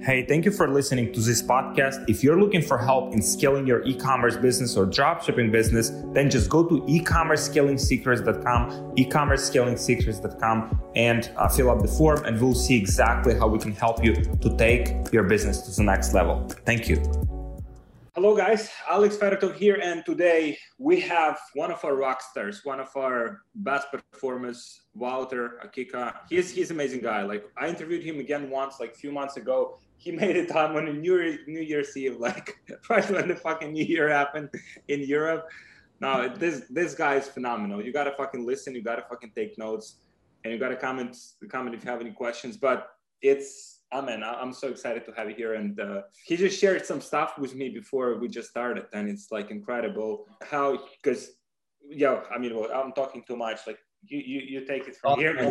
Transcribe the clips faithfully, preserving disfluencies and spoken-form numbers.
Hey, thank you for listening to this podcast. If you're looking for help in scaling your e-commerce business or dropshipping business, then just go to e commerce scaling secrets dot com, e commerce scaling secrets dot com, and uh, fill out the form, and we'll see exactly how we can help you to take your business to the next level. Thank you. Hello guys, Alex Feratov here, and today we have one of our rock stars, one of our best performers, Walter Akika. He's he's an amazing guy. Like, I interviewed him again once, like a few months ago. He made a time on a New Year, New Year's Eve, like right when the fucking New Year happened in Europe. No, this this guy is phenomenal. You gotta fucking listen, you gotta fucking take notes, and you gotta comment comment if you have any questions. But it's Oh man, I'm so excited to have you here. And uh, he just shared some stuff with me before we just started. And it's like incredible how, because, yeah, I mean, well, I'm talking too much. Like, you you, you take it from oh, here.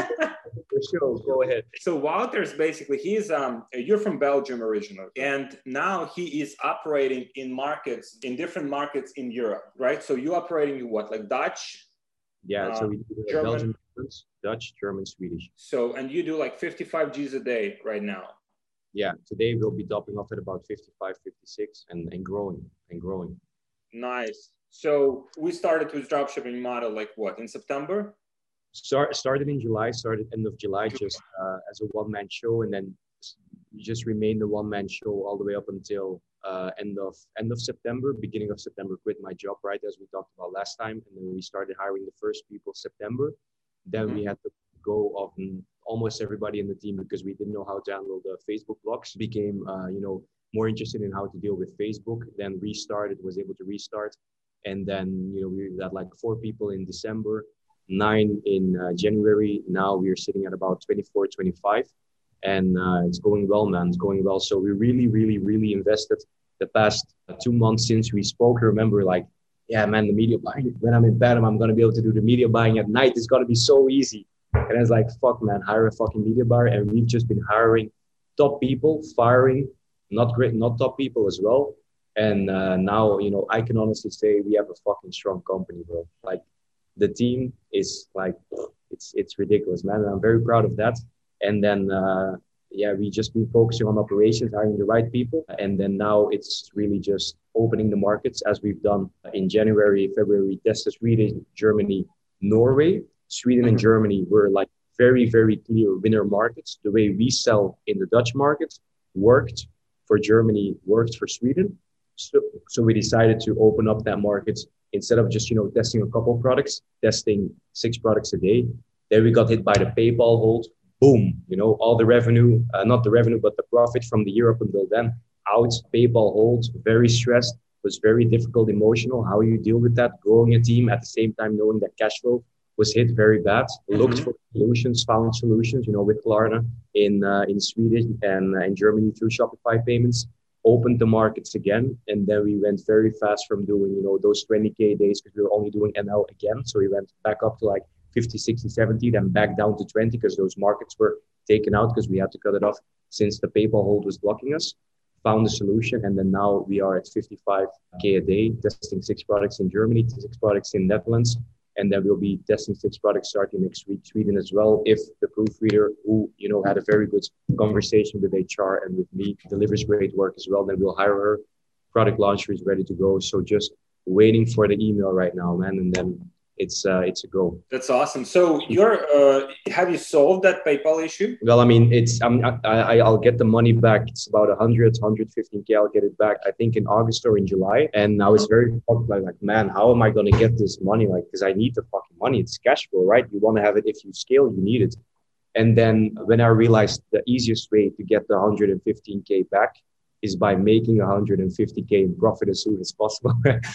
For sure, go ahead. So Walter's basically, he's, um, you're from Belgium originally. And now he is operating in markets, in different markets in Europe, right? So you operating in what, like Dutch? Yeah, um, so we do German, Belgian, Dutch, German, Swedish. So, and you do like fifty-five G's a day right now? Yeah, today we'll be topping off at about fifty-five, fifty-six and, and growing and growing. Nice. So we started with dropshipping model like what, in September? Start, started in July, started end of July, just uh, as a one-man show, and then just remained a one-man show all the way up until uh, end of end of September, beginning of September, quit my job, right, as we talked about last time. And then we started hiring the first people September. Then mm-hmm. we had to go of almost everybody in the team because we didn't know how to handle the Facebook blocks. Became, uh, you know, more interested in how to deal with Facebook. Then restarted, was able to restart. And then, you know, we got like four people in December, nine in uh, January. Now we're sitting at about twenty-four, twenty-five. And uh, it's going well, man. It's going well. So we really, really, really invested the past uh, two months since we spoke. I remember, like, yeah, man, the media buying. When I'm in bed, I'm going to be able to do the media buying at night. It's going to be so easy. And I was like, fuck, man, hire a fucking media buyer. And we've just been hiring top people, firing not great, not top people as well. And uh, now, you know, I can honestly say we have a fucking strong company, bro. Like, the team is like, it's it's ridiculous, man. And I'm very proud of that. And then, uh, yeah, we just been focusing on operations, hiring the right people. And then now it's really just opening the markets as we've done in January, February. We tested Sweden, Germany, Norway. Sweden and Germany were like very, very clear winner markets. The way we sell in the Dutch markets worked for Germany, worked for Sweden. So, so we decided to open up that market instead of just, you know, testing a couple products, testing six products a day. Then we got hit by the PayPal hold. Boom, you know, all the revenue, uh, not the revenue, but the profit from the year up until then, out, PayPal holds, very stressed, was very difficult, emotional. How you deal with that, growing a team at the same time knowing that cash flow was hit very bad. Mm-hmm. Looked for solutions, found solutions, you know, with Klarna in uh, in Sweden and uh, in Germany through Shopify payments, opened the markets again. And then we went very fast from doing, you know, those twenty K days because we were only doing N L again. So we went back up to like fifty, sixty, seventy, then back down to twenty because those markets were taken out because we had to cut it off since the PayPal hold was blocking us. Found a solution, and then now we are at fifty-five K a day, testing six products in Germany, six products in Netherlands, and then we'll be testing six products starting next week, Sweden as well. If the proofreader, who, you know, had a very good conversation with H R and with me, delivers great work as well, then we'll hire her. Product launcher is ready to go. So just waiting for the email right now, man, and then it's uh, it's a go. That's awesome. So you're uh, have you solved that PayPal issue? Well, I mean, it's I'm, I, I I'll get the money back. It's about one hundred, one hundred fifteen K. I'll get it back, I think, in August or in July. And now it's very like, like, man, how am I going to get this money? Like, because I need the fucking money. It's cash flow, right? You want to have it. If you scale, you need it. And then when I realized the easiest way to get the one hundred fifteen K back is by making one hundred fifty K in profit as soon as possible.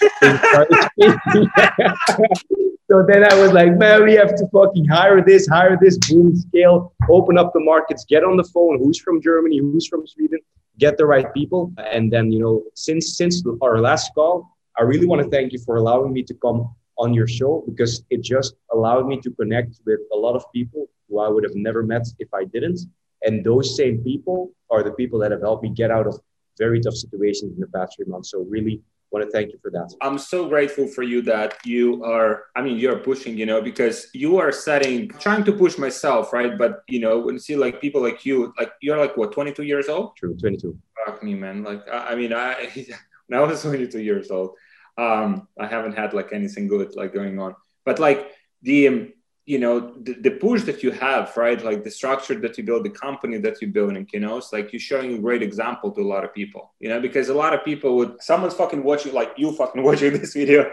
So then I was like, man, we have to fucking hire this, hire this, boom, scale, open up the markets, get on the phone, who's from Germany, who's from Sweden, get the right people. And then, you know, since since our last call, I really want to thank you for allowing me to come on your show, because it just allowed me to connect with a lot of people who I would have never met if I didn't. And those same people are the people that have helped me get out of very tough situations in the past three months. So really want to thank you for that. I'm so grateful for you that you are, I mean, you're pushing, you know, because you are setting, trying to push myself, right? But, you know, when you see like people like you, like you're like, what, twenty-two years old? True, twenty-two. Fuck me, man. Like, I, I mean, I, when I was twenty-two years old, um, I haven't had like anything good like going on. But like the, um, you know, the, the push that you have, right? Like the structure that you build, the company that you're building, you know, it's like you're showing a great example to a lot of people, you know, because a lot of people would, someone's fucking watching, like you fucking watching this video.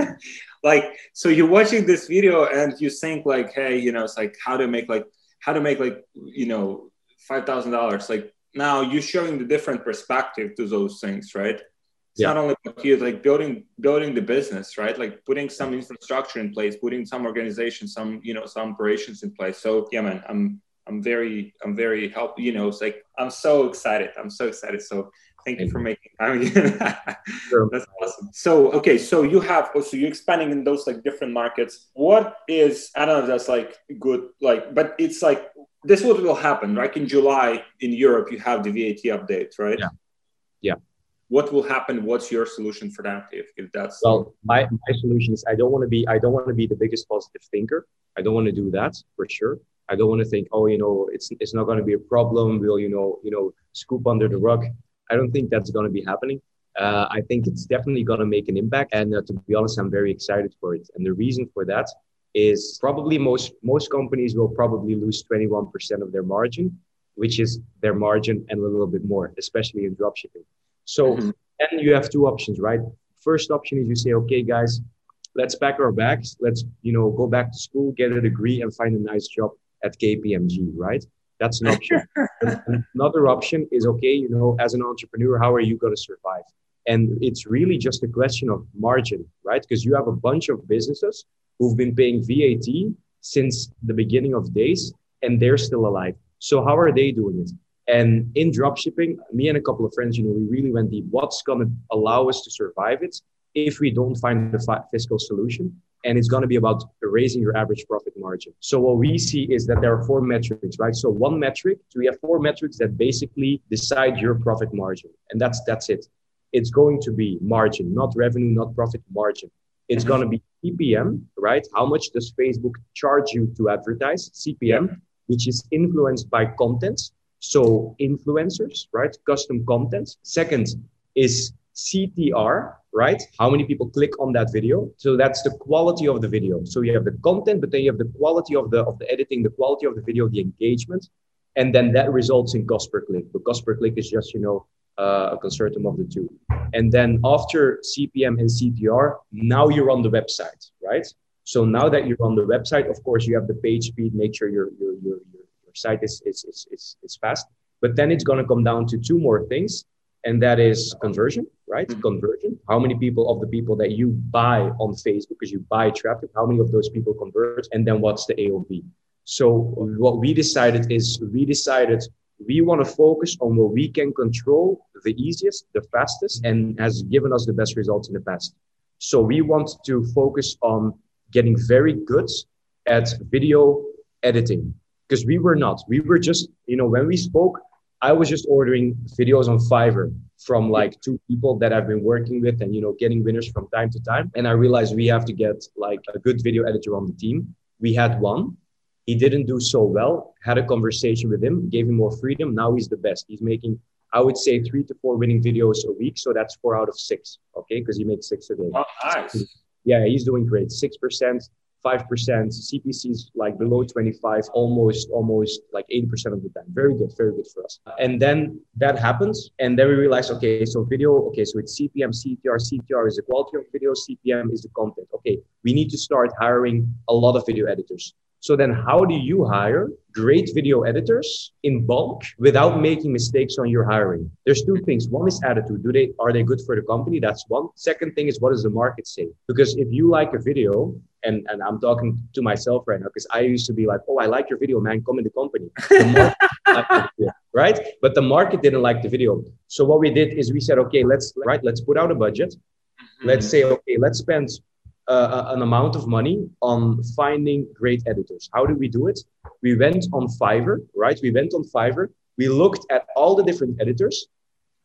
Like, so you're watching this video and you think like, hey, you know, it's like how to make like, how to make like, you know, five thousand dollars. Like now you're showing the different perspective to those things, right? It's yeah. not only about you, like building building the business, right? Like putting some infrastructure in place, putting some organization, some, you know, some operations in place. So yeah, man, I'm I'm very, I'm very help, you know, it's like I'm so excited. I'm so excited. So thank you for making I mean sure. That's awesome. So okay, so you have so you're expanding in those like different markets. What is, I don't know if that's like good, like, but it's like this is what will happen, right? In July in Europe, you have the V A T update, right? Yeah. Yeah. What will happen? What's your solution for that? If, if that's well, my, my solution is I don't want to be I don't want to be the biggest positive thinker. I don't want to do that for sure. I don't want to think, oh, you know, it's it's not going to be a problem. We'll, you know, you know, scoop under the rug. I don't think that's going to be happening. Uh, I think it's definitely going to make an impact. And uh, to be honest, I'm very excited for it. And the reason for that is probably most most companies will probably lose twenty-one percent of their margin, which is their margin and a little bit more, especially in dropshipping. So mm-hmm. then you have two options, right? First option is you say, okay, guys, let's pack our bags. Let's, you know, go back to school, get a degree and find a nice job at K P M G, right? That's an option. Another option is, okay, you know, as an entrepreneur, how are you going to survive? And it's really just a question of margin, right? Because you have a bunch of businesses who've been paying V A T since the beginning of days and they're still alive. So how are they doing it? And in dropshipping, me and a couple of friends, you know, we really went deep. What's going to allow us to survive it if we don't find the fi- fiscal solution? And it's going to be about raising your average profit margin. So what we see is that there are four metrics, right? So one metric, so we have four metrics that basically decide your profit margin. And that's that's it. It's going to be margin, not revenue, not profit, margin. It's mm-hmm. going to be C P M, right? How much does Facebook charge you to advertise? C P M, yeah. which is influenced by content. So influencers, right? Custom content. Second is C T R, right? How many people click on that video? So that's the quality of the video. So you have the content, but then you have the quality of the of the editing, the quality of the video, the engagement, and then that results in cost per click. The cost per click is just, you know, uh, a consortium of the two. And then after C P M and C T R, now you're on the website, right? So now that you're on the website, of course, you have the page speed. Make sure your your your your, your site is is is is, is fast. But then it's going to come down to two more things. And that is conversion, right? Mm-hmm. Conversion. How many people of the people that you buy on Facebook, because you buy traffic, how many of those people convert? And then what's the A O V? So what we decided is we decided we want to focus on what we can control the easiest, the fastest, and has given us the best results in the past. So we want to focus on getting very good at video editing, because we were not. We were just, you know, when we spoke, I was just ordering videos on Fiverr from like two people that I've been working with and, you know, getting winners from time to time. And I realized we have to get like a good video editor on the team. We had one. He didn't do so well. Had a conversation with him, gave him more freedom. Now he's the best. He's making, I would say, three to four winning videos a week. So that's four out of six. Okay. Because he makes six a day. Oh, nice. Yeah, he's doing great. six percent. five percent, C P C is like below twenty-five, almost, almost like eighty percent of the time. Very good, very good for us. And then that happens. And then we realize, okay, so video, okay, so it's C P M, C T R, C T R is the quality of video, C P M is the content. Okay, we need to start hiring a lot of video editors. So then how do you hire great video editors in bulk without making mistakes on your hiring? There's two things. One is attitude. Do they, are they good for the company? That's one. Second thing is, what does the market say? Because if you like a video, and, and I'm talking to myself right now, because I used to be like, oh, I like your video, man, come in the company. The market, right? But the market didn't like the video. So what we did is we said, okay, let's, right, let's put out a budget. Mm-hmm. Let's say, okay, let's spend Uh, an amount of money on finding great editors. How do we do it? We went on Fiverr, right? We went on Fiverr. We looked at all the different editors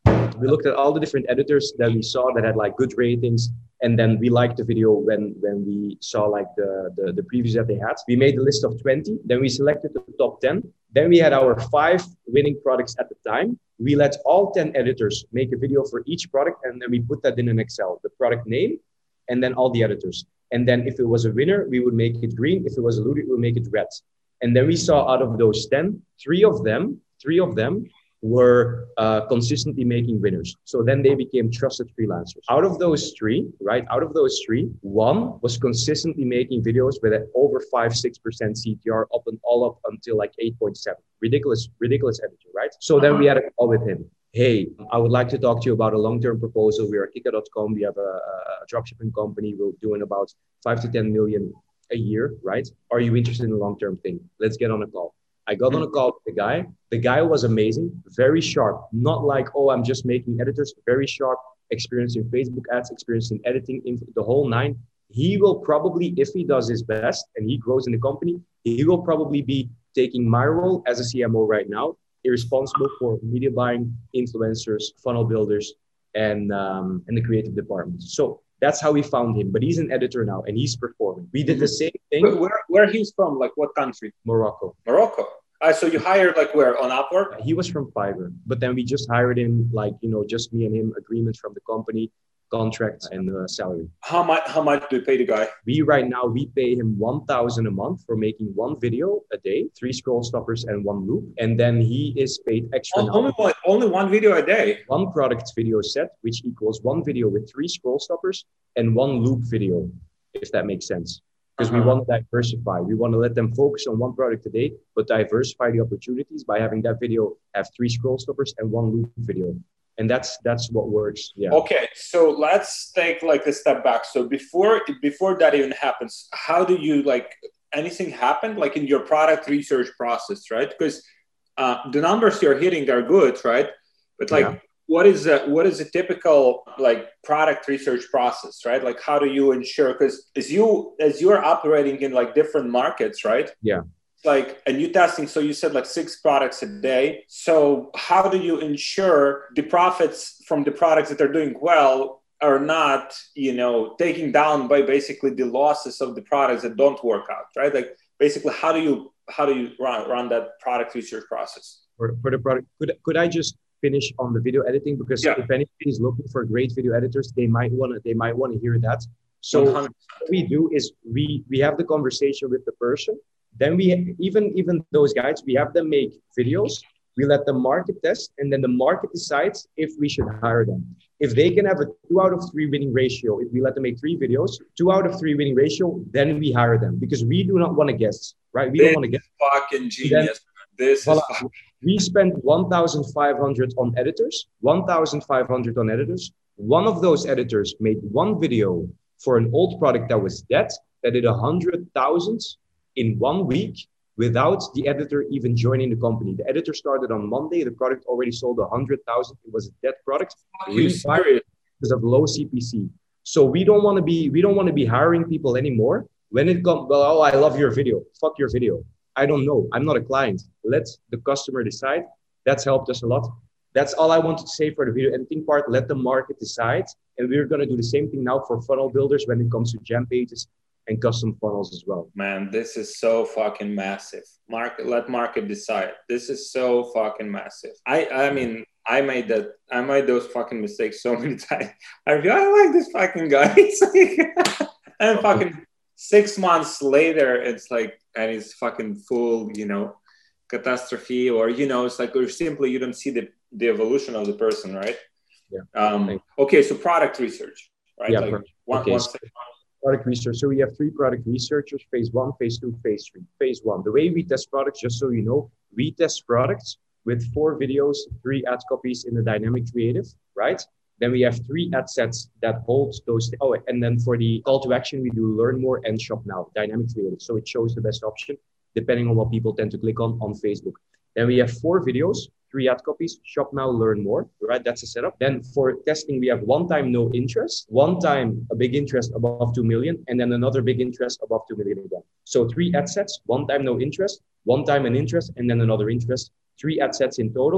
We looked at all the different editors that we saw that had like good ratings. And then we liked the video when, when we saw like the, the, the previews that they had. We made a list of twenty. Then we selected the top ten. Then we had our five winning products at the time. We let all ten editors make a video for each product. And then we put that in an Excel, the product name, and then all the editors. And then if it was a winner, we would make it green. If it was a loser, we would make it red. And then we saw out of those ten, three of them, three of them were uh, consistently making winners. So then they became trusted freelancers. Out of those three, right? Out of those three, one was consistently making videos with an over five, six percent C T R up and all up until like eight point seven. Ridiculous, ridiculous editor, right? So then we had a call with him. Hey, I would like to talk to you about a long-term proposal. We are Kika dot com. We have a, a dropshipping company. We're doing about five to ten million a year, right? Are you interested in a long-term thing? Let's get on a call. I got on a call with the guy. The guy was amazing, very sharp. Not like, oh, I'm just making editors. Very sharp, experience in Facebook ads, experience in editing, in the whole nine. He will probably, if he does his best and he grows in the company, he will probably be taking my role as a C M O right now, irresponsible for media buying, influencers, funnel builders, and um, and the creative department. So that's how we found him. But he's an editor now and he's performing. We did the same thing. Where, where, where he's from? Like what country? Morocco. Morocco. Uh, so you hired like where? On Upwork? He was from Fiverr, but then we just hired him, like, you know, just me and him, agreement from the company, contracts and uh, salary. How much, how much do you pay the guy? We right now, we pay him one thousand a month for making one video a day, three scroll stoppers and one loop. And then he is paid extra. Oh, only, one, only one video a day? One product video set, which equals one video with three scroll stoppers and one loop video, if that makes sense. Because uh-huh. we want to diversify. We want to let them focus on one product a day, but diversify the opportunities by having that video have three scroll stoppers and one loop video. And that's that's what works. Yeah. Okay, so let's take like a step back. So before before that even happens, how do you like anything happen like in your product research process, right? Because uh, the numbers you're hitting are good, right? But like, yeah. what is a, what is a typical like product research process, right? Like, how do you ensure? Because as you as you are operating in like different markets, right? Yeah. Like, and you testing, so you said like six products a day. So how do you ensure the profits from the products that are doing well are not, you know, taking down by basically the losses of the products that don't work out, right? Like basically, how do you, how do you run, run that product research process? For, for the product, could, could I just finish on the video editing? Because yeah. if anybody is looking for great video editors, they might want to, they might want to hear that. So one hundred percent. What we do is we, we have the conversation with the person. Then we, even, even those guys, we have them make videos, we let them market test, and then the market decides if we should hire them. If they can have a two out of three winning ratio, if we let them make three videos, two out of three winning ratio, then we hire them because we do not want to guess, right? We this don't want to guess. Fucking genius. Then, this voila, is fucking... We spent one thousand five hundred on editors, one thousand five hundred on editors. One of those editors made one video for an old product that was dead, that did a hundred thousands in one week without the editor even joining the company. The editor started on Monday. The product already sold one hundred thousand. It was a dead product. Really because of low C P C. So we don't want to be, we don't want to be hiring people anymore. When it comes, well, oh, I love your video. Fuck your video. I don't know. I'm not a client. Let the customer decide. That's helped us a lot. That's all I wanted to say for the video editing part. Let the market decide. And we're going to do the same thing now for funnel builders when it comes to jam pages and custom funnels as well. Man, this is so fucking massive. Market, let market decide. This is so fucking massive. I, I mean, I made that. I made those fucking mistakes so many times. I feel I like this fucking guy. It's like, and fucking six months later, it's like, and it's fucking full, you know, catastrophe, or you know, it's like, or simply you don't see the the evolution of the person, right? Yeah. Um. Okay, so product research, right? Yeah. Like one, okay. one So product research. So we have three product researchers, phase one, phase two, phase three. Phase one, the way we test products, just so you know, we test products with four videos, three ad copies in the dynamic creative, right? Then we have three ad sets that hold those. Oh, and then for the call to action, we do learn more and shop now, dynamic creative. So it shows the best option depending on what people tend to click on on Facebook. Then we have four videos, three ad copies, shop now, learn more, right? That's a setup. Then for testing, we have one time no interest, one time a big interest above two million, and then another big interest above two million again. So three ad sets, one time no interest, one time an interest, and then another interest, three ad sets in total,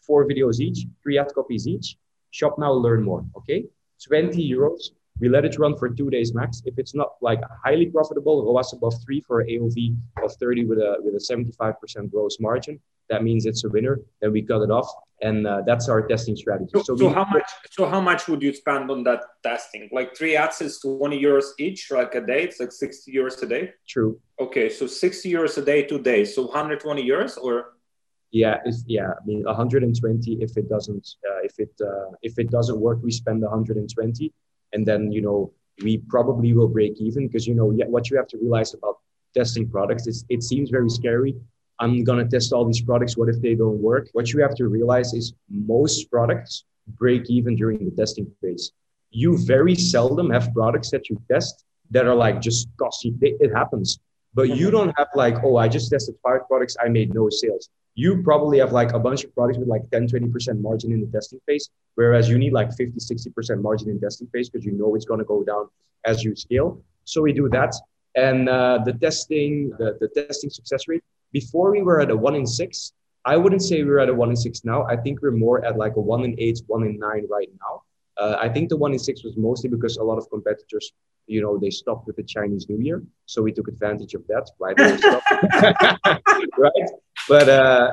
four videos each, three ad copies each. Shop now, learn more. Okay, twenty euros. We let it run for two days max. If it's not like highly profitable, R O A S above three for A O V of thirty with a with a seventy-five percent gross margin, that means it's a winner. Then we cut it off, and uh, that's our testing strategy. So, so so we, how much? So how much would you spend on that testing? Like three ads is twenty euros each, like a day. It's like sixty euros a day. True. Okay, so sixty euros a day, two days. So one hundred twenty euros, or yeah, it's, yeah. I mean, one hundred twenty. If it doesn't, uh, if it uh, if it doesn't work, we spend one hundred twenty. And then, you know, we probably will break even because, you know, what you have to realize about testing products is it seems very scary. I'm going to test all these products. What if they don't work? What you have to realize is most products break even during the testing phase. You very seldom have products that you test that are like just costly. It happens. But you don't have like, oh, I just tested five products. I made no sales. You probably have like a bunch of products with like ten, twenty percent margin in the testing phase, whereas you need like fifty, sixty percent margin in testing phase because you know it's going to go down as you scale. So we do that. And uh, the testing, the, the testing success rate, before we were at a one in six, I wouldn't say we're at a one in six now. I think we're more at like a one in eight, one in nine right now. Uh, I think the one in six was mostly because a lot of competitors, you know, they stopped with the Chinese New Year. So we took advantage of that, right? Right? But, uh,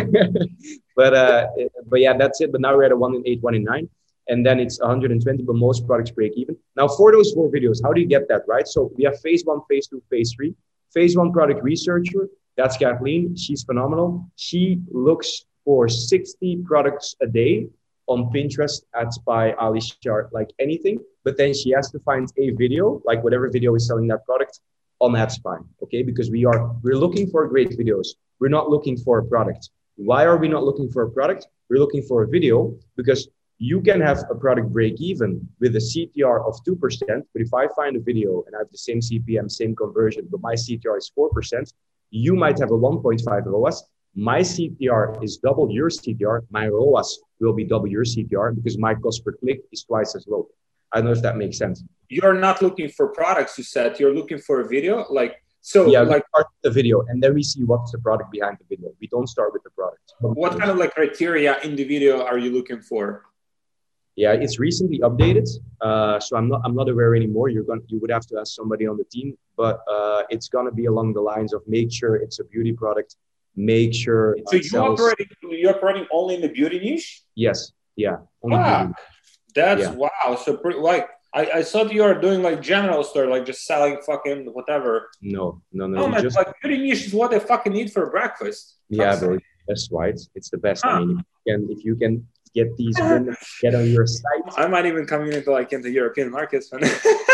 but, uh, but yeah, that's it. But now we're at a one in eight, one in nine. And then it's one hundred twenty, but most products break even. Now for those four videos, how do you get that, right? So we have phase one, phase two, phase three. Phase one product researcher, that's Kathleen. She's phenomenal. She looks for sixty products a day on Pinterest, AdSpy, Alishar, like anything. But then she has to find a video, like whatever video is selling that product, on AdSpy, okay? Because we are, we're looking for great videos. We're not looking for a product. Why are we not looking for a product? We're looking for a video because you can have a product break even with a C T R of two percent. But if I find a video and I have the same C P M, same conversion, but my C T R is four percent, you might have a one point five R O A S. My C T R is double your C T R. My R O A S will be double your C T R because my cost per click is twice as low. I don't know if that makes sense. You're not looking for products, you said. You're looking for a video? Like, so yeah, like we start with the video and then we see what's the product behind the video. We don't start with the product. What kind of like criteria in the video are you looking for? Yeah, it's recently updated, uh, so I'm not I'm not aware anymore. You're going you would have to ask somebody on the team, but uh, it's gonna be along the lines of make sure it's a beauty product, make sure. It so you sells. operating you're operating only in the beauty niche? Yes, yeah. Only wow, beauty. that's yeah. wow. So pretty, like I, I thought you are doing like general store, like just selling fucking whatever. No, no, no. No, man, just, like beauty niche is what they fucking eat for breakfast. Yeah, bro. That's right. It's the best. Huh. I mean, if you can, if you can get these women get on your site. I might even come into like into European markets, man.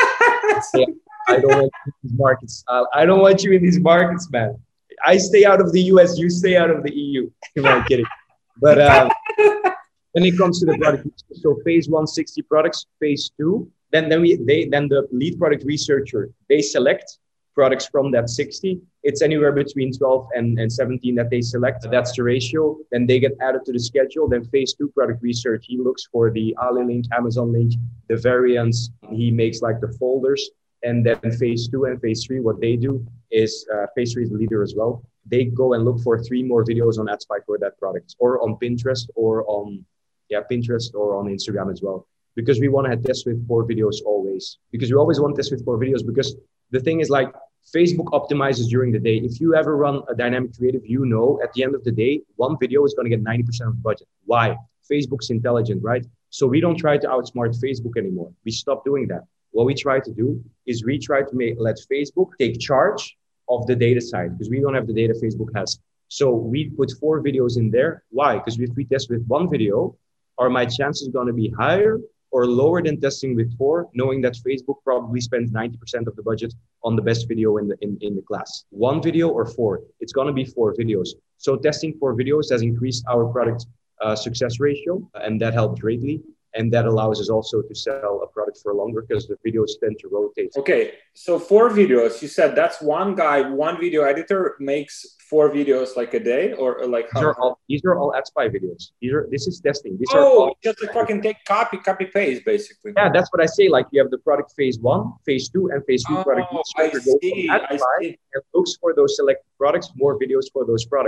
Yeah, I don't want you in these markets. Uh, I don't want you in these markets, man. I stay out of the U S. You stay out of the E U. I'm not kidding. But um, when it comes to the product, so phase one, sixty products. Phase two, then then we they then the lead product researcher they select products from that sixty. It's anywhere between twelve and, and seventeen that they select. That's the ratio. Then they get added to the schedule. Then phase two product research, he looks for the Ali link, Amazon link, the variants. He makes like the folders. And then phase two and phase three, what they do is, uh, phase three is the leader as well. They go and look for three more videos on AdSpy for that product, or on Pinterest, or on, yeah, Pinterest, or on Instagram as well. Because we want to test with four videos always. Because we always want to test with four videos because the thing is like, Facebook optimizes during the day. If you ever run a dynamic creative, you know, at the end of the day, one video is going to get ninety percent of the budget. Why? Facebook's intelligent, right? So we don't try to outsmart Facebook anymore. We stop doing that. What we try to do is we try to make, let Facebook take charge of the data side because we don't have the data Facebook has. So we put four videos in there. Why? Because if we test with one video, are my chances going to be higher or lower than testing with four, knowing that Facebook probably spends ninety percent of the budget on the best video in the in, in the class. One video or four, it's going to be four videos. So testing four videos has increased our product uh, success ratio, and that helped greatly. And that allows us also to sell a product for longer because the videos tend to rotate. Okay, so four videos, you said that's one guy, one video editor makes four videos like a day, or, or like how? These are all, these are all AdSpy videos. These are, this is testing. These oh, are all just like fucking take copy, copy, paste, basically. Yeah, that's what I say. Like you have the product phase one, phase two, and phase three oh, product. I see, I see. And looks for those selected products, more videos for those products.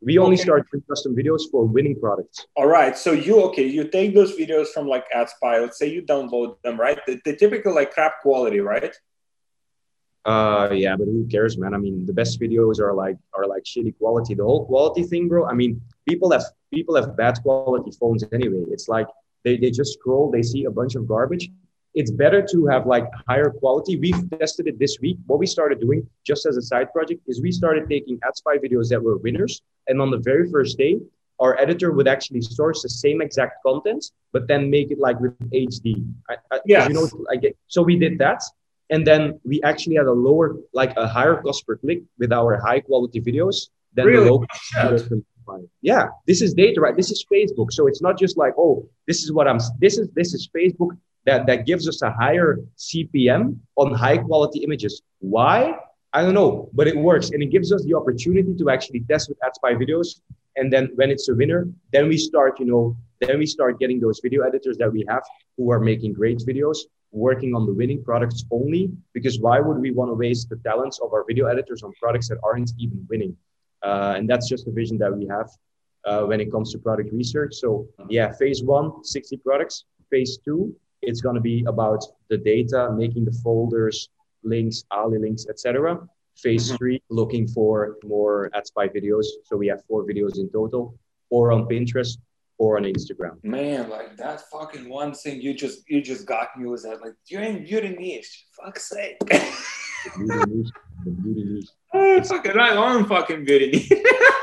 We only Okay. start doing custom videos for winning products. All right. So you okay? You take those videos from like AdSpy. Let's say you download them, right? The, the typical like crap quality, right? Uh, yeah, but who cares, man? I mean, the best videos are like are like shitty quality. The whole quality thing, bro. I mean, people have people have bad quality phones anyway. It's like they, they just scroll, they see a bunch of garbage. It's better to have like higher quality. We've tested it this week. What we started doing, just as a side project, is we started taking AdSpy videos that were winners, and on the very first day, our editor would actually source the same exact content, but then make it like with H D. I, I, Yes. You know, I get, so we did that. And then we actually had a lower, like a higher cost per click with our high quality videos than Really? the local Shit. videos from Spotify. Yeah, this is data, right? This is Facebook. So it's not just like, oh, this is what I'm, this is, this is Facebook that, that gives us a higher C P M on high quality images. Why? I don't know, but it works. And it gives us the opportunity to actually test with AdSpy videos. And then when it's a winner, then we start, you know, then we start getting those video editors that we have who are making great videos, working on the winning products only, because why would we want to waste the talents of our video editors on products that aren't even winning? Uh, and that's just the vision that we have uh, when it comes to product research. So yeah, phase one, sixty products. Phase two, it's going to be about the data, making the folders, links, Ali links, et cetera. Phase mm-hmm. three, looking for more AdSpy videos. So we have four videos in total, or on Pinterest, or on Instagram. Man, like that fucking one thing you just you just got me was that like you're in beauty niche. Fuck's sake. The beauty niche. The beauty niche. Oh, fucking right on fucking beauty niche.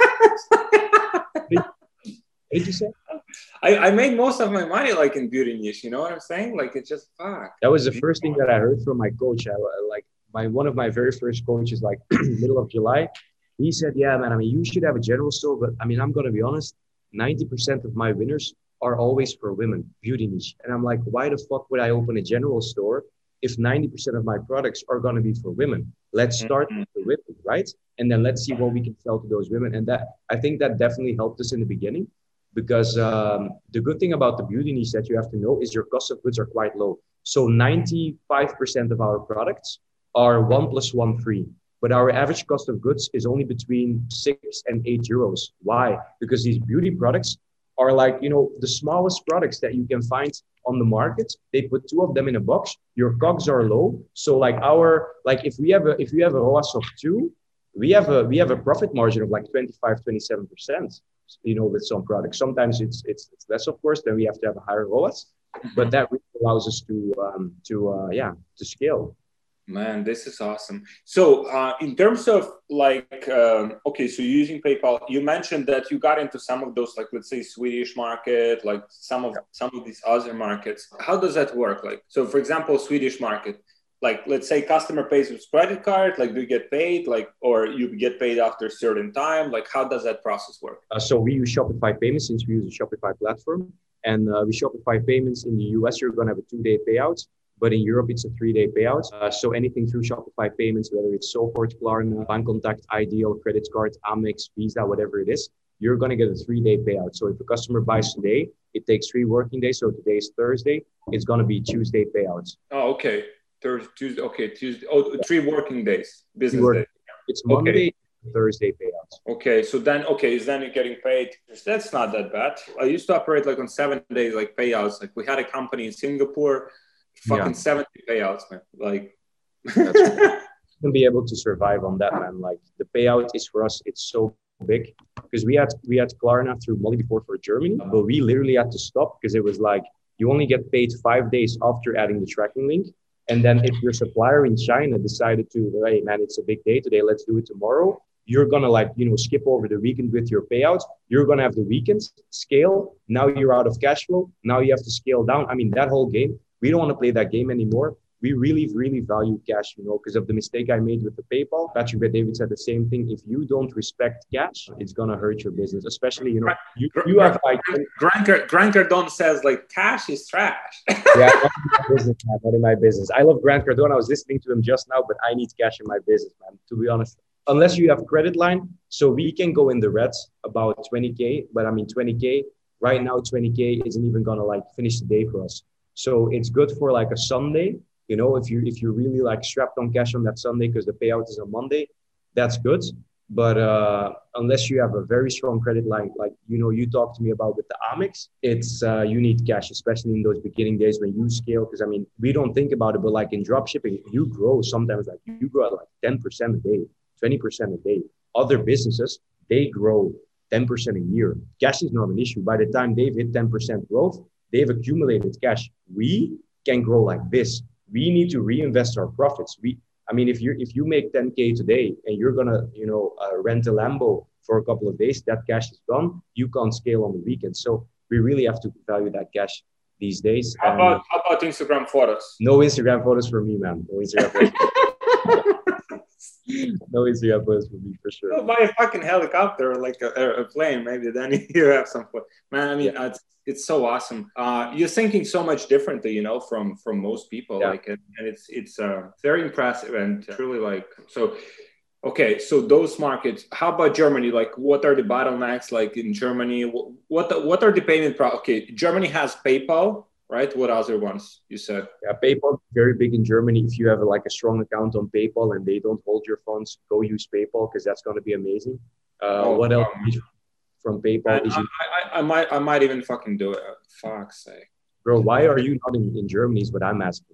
What did you say? I, I made most of my money like in beauty niche. You know what I'm saying? Like it's just fuck. That was the first thing that I heard from my coach. I like my one of my very first coaches, like middle of July. He said, "Yeah, man. I mean, you should have a general store, but I mean, I'm gonna be honest. ninety percent of my winners are always for women, beauty niche." And I'm like, why the fuck would I open a general store if ninety percent of my products are going to be for women? Let's start mm-hmm. with the women, right? And then let's see what we can sell to those women. And that, I think that definitely helped us in the beginning, because um, the good thing about the beauty niche that you have to know is your cost of goods are quite low. So ninety-five percent of our products are one plus one free. But our average cost of goods is only between six and eight euros. Why? Because these beauty products are like, you know, the smallest products that you can find on the market. They put two of them in a box. Your cogs are low. So like our, like if we have a, if we have a R O A S of two, we have a, we have a profit margin of like twenty-five, twenty-seven percent, you know, with some products. Sometimes it's, it's, it's less, of course, then we have to have a higher R O A S, but that really allows us to, um, to, uh, yeah, to scale. Man, this is awesome. So uh, in terms of like, um, okay, so using PayPal, you mentioned that you got into some of those, like, let's say Swedish market, like some of some of these other markets. How does that work? Like, so for example, Swedish market, like, let's say customer pays with credit card, like do you get paid, like, or you get paid after a certain time? Like, how does that process work? Uh, so we use Shopify payments since we use the Shopify platform. And uh, with Shopify payments in the U S, you're going to have a two-day payout. But in Europe, it's a three-day payout. Uh, so anything through Shopify payments, whether it's Sofort, Klarna, Bancontact, Ideal, credit card, Amex, Visa, whatever it is, you're going to get a three-day payout. So if a customer buys today, it takes three working days. So today is Thursday. It's going to be Tuesday payouts. Oh, okay. Thursday, Tuesday. Okay, Tuesday. Oh, three working days. Business work, days. It's Monday, okay. Thursday payouts. Okay, so then okay, is then you're getting paid. That's not that bad. I used to operate like on seven days, like payouts. Like we had a company in Singapore. Fucking yeah. seventy payouts, man. Like, that's right. You can be able to survive on that, man. Like the payout is for us, it's so big because we had we had Klarna through Molly before for Germany, but we literally had to stop because it was like you only get paid five days after adding the tracking link, and then if your supplier in China decided to, hey man, it's a big day today, let's do it tomorrow. You're gonna like you know skip over the weekend with your payouts. You're gonna have the weekends scale. Now you're out of cash flow. Now you have to scale down. I mean that whole game. We don't want to play that game anymore. We really, really value cash, you know, because of the mistake I made with the PayPal. Patrick Bet-David said the same thing. If you don't respect cash, it's going to hurt your business, especially, you know, you, you have like... Grant Cardone says like cash is trash. Yeah, not in my business, man, not in my business. I love Grant Cardone. I was listening to him just now, but I need cash in my business, man, to be honest. Unless you have credit line, so we can go in the reds about twenty K, but I mean twenty K, right now twenty K isn't even going to like finish the day for us. So it's good for like a Sunday, you know, if you if you're really like strapped on cash on that Sunday because the payout is on Monday, that's good. But uh, unless you have a very strong credit line, like, you know, you talked to me about with the Amex, it's, uh, you need cash, especially in those beginning days when you scale. Because I mean, we don't think about it, but like in drop shipping, you grow sometimes, like you grow at like ten percent a day, twenty percent a day. Other businesses, they grow ten percent a year. Cash is not an issue. By the time they've hit ten percent growth, they've accumulated cash. We can grow like this. We need to reinvest our profits. We, I mean, if you if you make ten K today and you're gonna, you know, uh, rent a Lambo for a couple of days, that cash is gone. You can't scale on the weekend. So we really have to value that cash these days. How about how about Instagram photos? No Instagram photos for me, man. No Instagram photos. No Instagram photos for me for sure. Oh, buy a fucking helicopter, like a, a plane, maybe. Then you have some fun. Man, I mean, yeah. it's it's so awesome. Uh, you're thinking so much differently, you know, from from most people. Yeah. Like, and, and it's it's uh, very impressive and truly like so. Okay, so those markets. How about Germany? Like, what are the bottlenecks? Like in Germany, what the, what are the payment? Pro- okay, Germany has PayPal. Right? What other ones you said? Yeah, PayPal is very big in Germany. If you have a, like a strong account on PayPal and they don't hold your funds, go use PayPal because that's going to be amazing. Uh, oh, what else um, from PayPal? Is I, I, I might I might even fucking do it. Fuck's sake. Bro, why are you not in, in Germany is what I'm asking.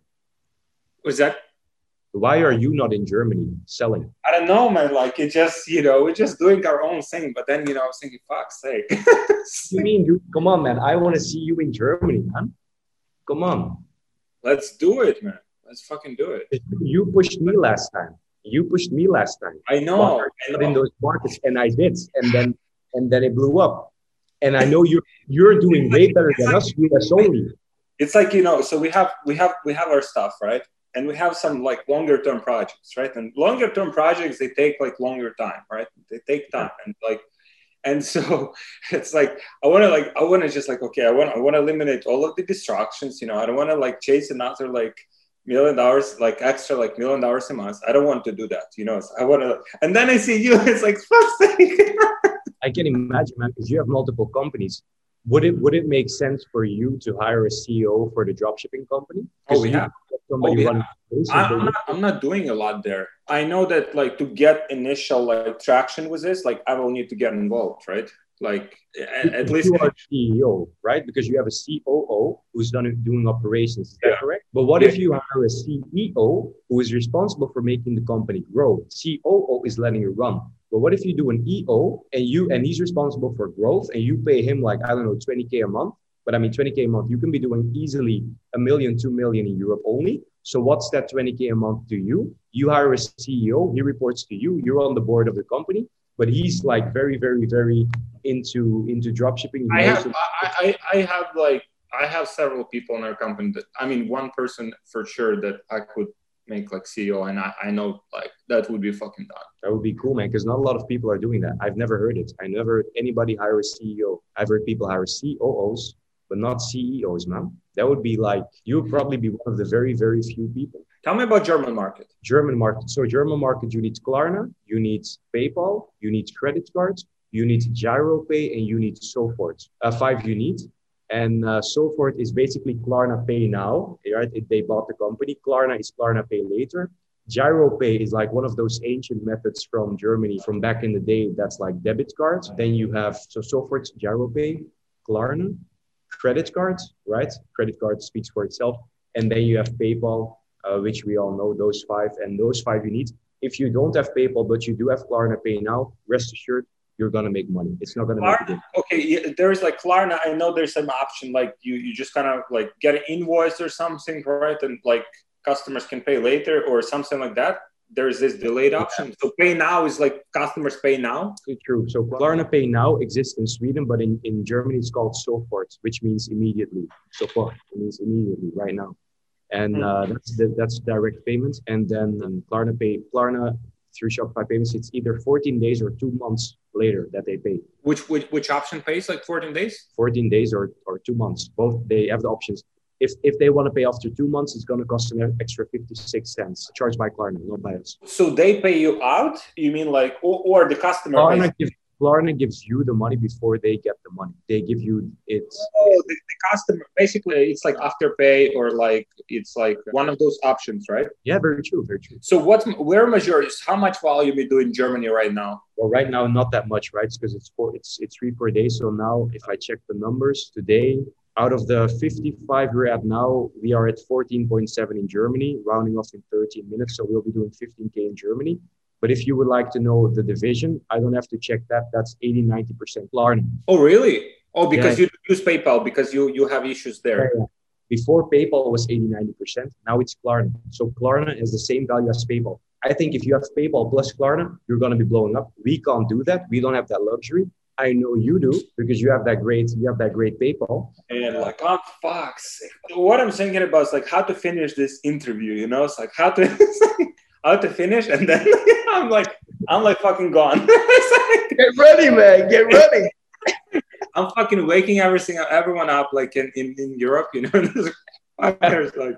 Was that? Why are you not in Germany selling? I don't know, man. Like, it just, you know, we're just doing our own thing. But then, you know, I was thinking, fuck's sake. What do you mean, dude? Come on, man. I want to see you in Germany, man. Come on. Let's do it, man. Let's fucking do it. You pushed me last time. You pushed me last time. I know. I know. In those markets, and I did. And then and then it blew up. And I know you're you're doing way better than like, us, U S only. It's like, you know, so we have we have we have our stuff, right? And we have some like longer term projects, right? And longer term projects, they take like longer time, right? They take time. And like And so it's like, I want to like, I want to just like, okay, I want, I want to eliminate all of the distractions. You know, I don't want to like chase another like million dollars, like extra, like million dollars a month. I don't want to do that. You know, so I want to, and then I see you, it's like, fuck's sake. I can imagine, man, because you have multiple companies. Would it, would it make sense for you to hire a C E O for the dropshipping company? Oh, yeah. Oh, yeah. I'm not, I'm not doing a lot there. I know that like to get initial like traction with this, like I will need to get involved, right? Like at, at least you are C E O, right? Because you have a C O O who's done doing operations. Is that yeah. correct? But what yeah. if you hire a C E O who is responsible for making the company grow? C O O is letting it run. But what if you do an E O and you and he's responsible for growth and you pay him like, I don't know, twenty K a month? But I mean, twenty K a month, you can be doing easily a million, two million in Europe only. So what's that twenty K a month to you? You hire a C E O, he reports to you, you're on the board of the company, but he's like very, very, very into into dropshipping. I have, I, I, I have like, I have several people in our company that, I mean, one person for sure that I could make like C E O, and I, I know like that would be fucking done. That would be cool, man, because not a lot of people are doing that. I've never heard it. I never heard anybody hire a C E O. I've heard people hire C O Os, but not C E Os, man. That would be like, you would probably be one of the very, very few people. Tell me about German market. German market. So German market, you need Klarna, you need PayPal, you need credit cards, you need GiroPay, and you need SoFort. Uh, five you need. And uh, SoFort is basically Klarna Pay Now, right? It, they bought the company. Klarna is Klarna Pay Later. GiroPay is like one of those ancient methods from Germany from back in the day. That's like debit cards. Then you have, so SoFort, GiroPay, Klarna, credit cards, right? Credit card speaks for itself. And then you have PayPal, uh, which we all know, those five. And those five you need. If you don't have PayPal, but you do have Klarna Pay Now, rest assured, you're going to make money. It's not going to make a difference. Okay, yeah, there's like Klarna. I know there's an option like you, you just kind of like get an invoice or something, right? And like customers can pay later or something like that. There's this delayed option. Yeah. So Pay Now is like customers pay now. It's true. So Klarna Pay Now exists in Sweden, but in, in Germany it's called SoFort, which means immediately. SoFort means immediately, right now. And uh, that's the, that's direct payment. And then um, Klarna Pay, Klarna through Shopify Payments, it's either fourteen days or two months later that they pay. Which which, which option pays like fourteen days? fourteen days or, or two months. Both, they have the options. If if they want to pay after two months, it's going to cost them an extra fifty-six cents, charged by Klarna, not by us. So they pay you out? You mean like, or, or the customer Klarna pays? gives, Klarna gives you the money before they get the money. They give you it's. Oh, the, the customer basically it's like Afterpay or like it's like one of those options, right? Yeah, very true, very true. So what? Where majority? How much volume you do in Germany right now? Well, right now not that much, right? It's because it's four, it's it's three per day. So now, if I check the numbers today, out of the fifty-five we're at now, we are at fourteen point seven in Germany, rounding off in thirteen minutes. So we'll be doing fifteen K in Germany. But if you would like to know the division, I don't have to check that. That's eighty, ninety percent Klarna. Oh, really? Oh, because Yeah. you use PayPal because you, you have issues there. Yeah. Before PayPal was eighty, ninety percent. Now it's Klarna. So Klarna is the same value as PayPal. I think if you have PayPal plus Klarna, you're going to be blowing up. We can't do that. We don't have that luxury. I know you do because you have that great, you have that great PayPal. And like, oh, fucks. What I'm thinking about is like how to finish this interview, you know? It's like how to, how to finish. And then I'm like, I'm like fucking gone. Get ready, man. Get ready. I'm fucking waking everything, everyone up like in, in, in Europe, you know? There's like...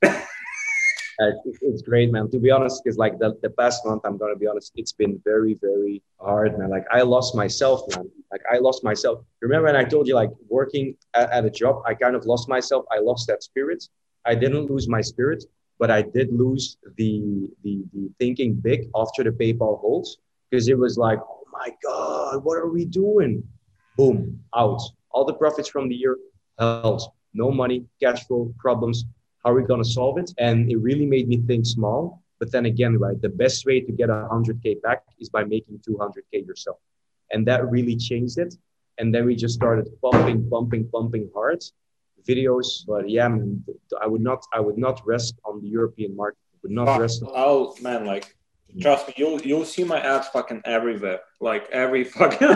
Uh, it's great, man. To be honest, because like the, the past month, I'm gonna be honest, it's been very, very hard, man. Like I lost myself, man. Like I lost myself. Remember when I told you, like working at, at a job, I kind of lost myself. I lost that spirit. I didn't lose my spirit, but I did lose the the, the thinking big after the PayPal holds, because it was like, oh my God, what are we doing? Boom, out. All the profits from the year held. No money, cash flow, problems. How are we going to solve it? And it really made me think small. But then again, right, the best way to get one hundred K back is by making two hundred K yourself. And that really changed it. And then we just started pumping, pumping, pumping hard videos. But yeah, man, I would not, I would not rest on the European market. I would not Fuck, rest. On- I'll, man, like, trust me, you'll you'll see my ads fucking everywhere. Like every fucking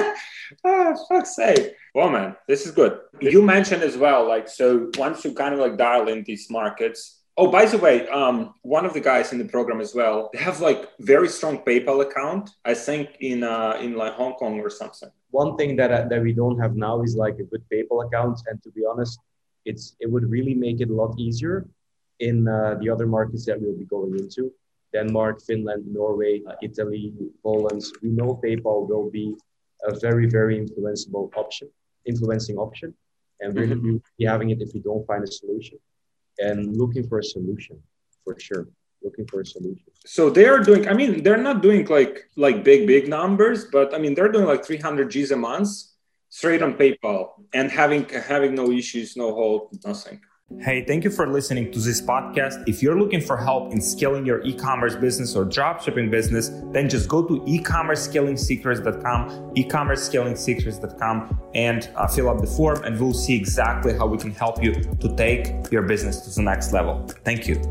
ah, fuck's sake. Well, man, this is good. You mentioned as well, like, so once you kind of like dial in these markets. Oh, by the way, um, one of the guys in the program as well, they have like very strong PayPal account. I think in uh in like Hong Kong or something. One thing that uh, that we don't have now is like a good PayPal account. And to be honest, it's it would really make it a lot easier in uh, the other markets that we'll be going into. Denmark, Finland, Norway, uh, Italy, Poland. We know PayPal will be a very, very influenceable option, influencing option. And we're mm-hmm. be having it if we don't find a solution. And looking for a solution, for sure. Looking for a solution. So they are doing, I mean, they're not doing like like big, big numbers, but I mean, they're doing like three hundred G's a month straight on PayPal and having having no issues, no hold, nothing. Hey, thank you for listening to this podcast. If you're looking for help in scaling your e-commerce business or dropshipping business, then just go to e commerce scaling secrets dot com, e commerce scaling secrets dot com, and uh, fill out the form, and we'll see exactly how we can help you to take your business to the next level. Thank you.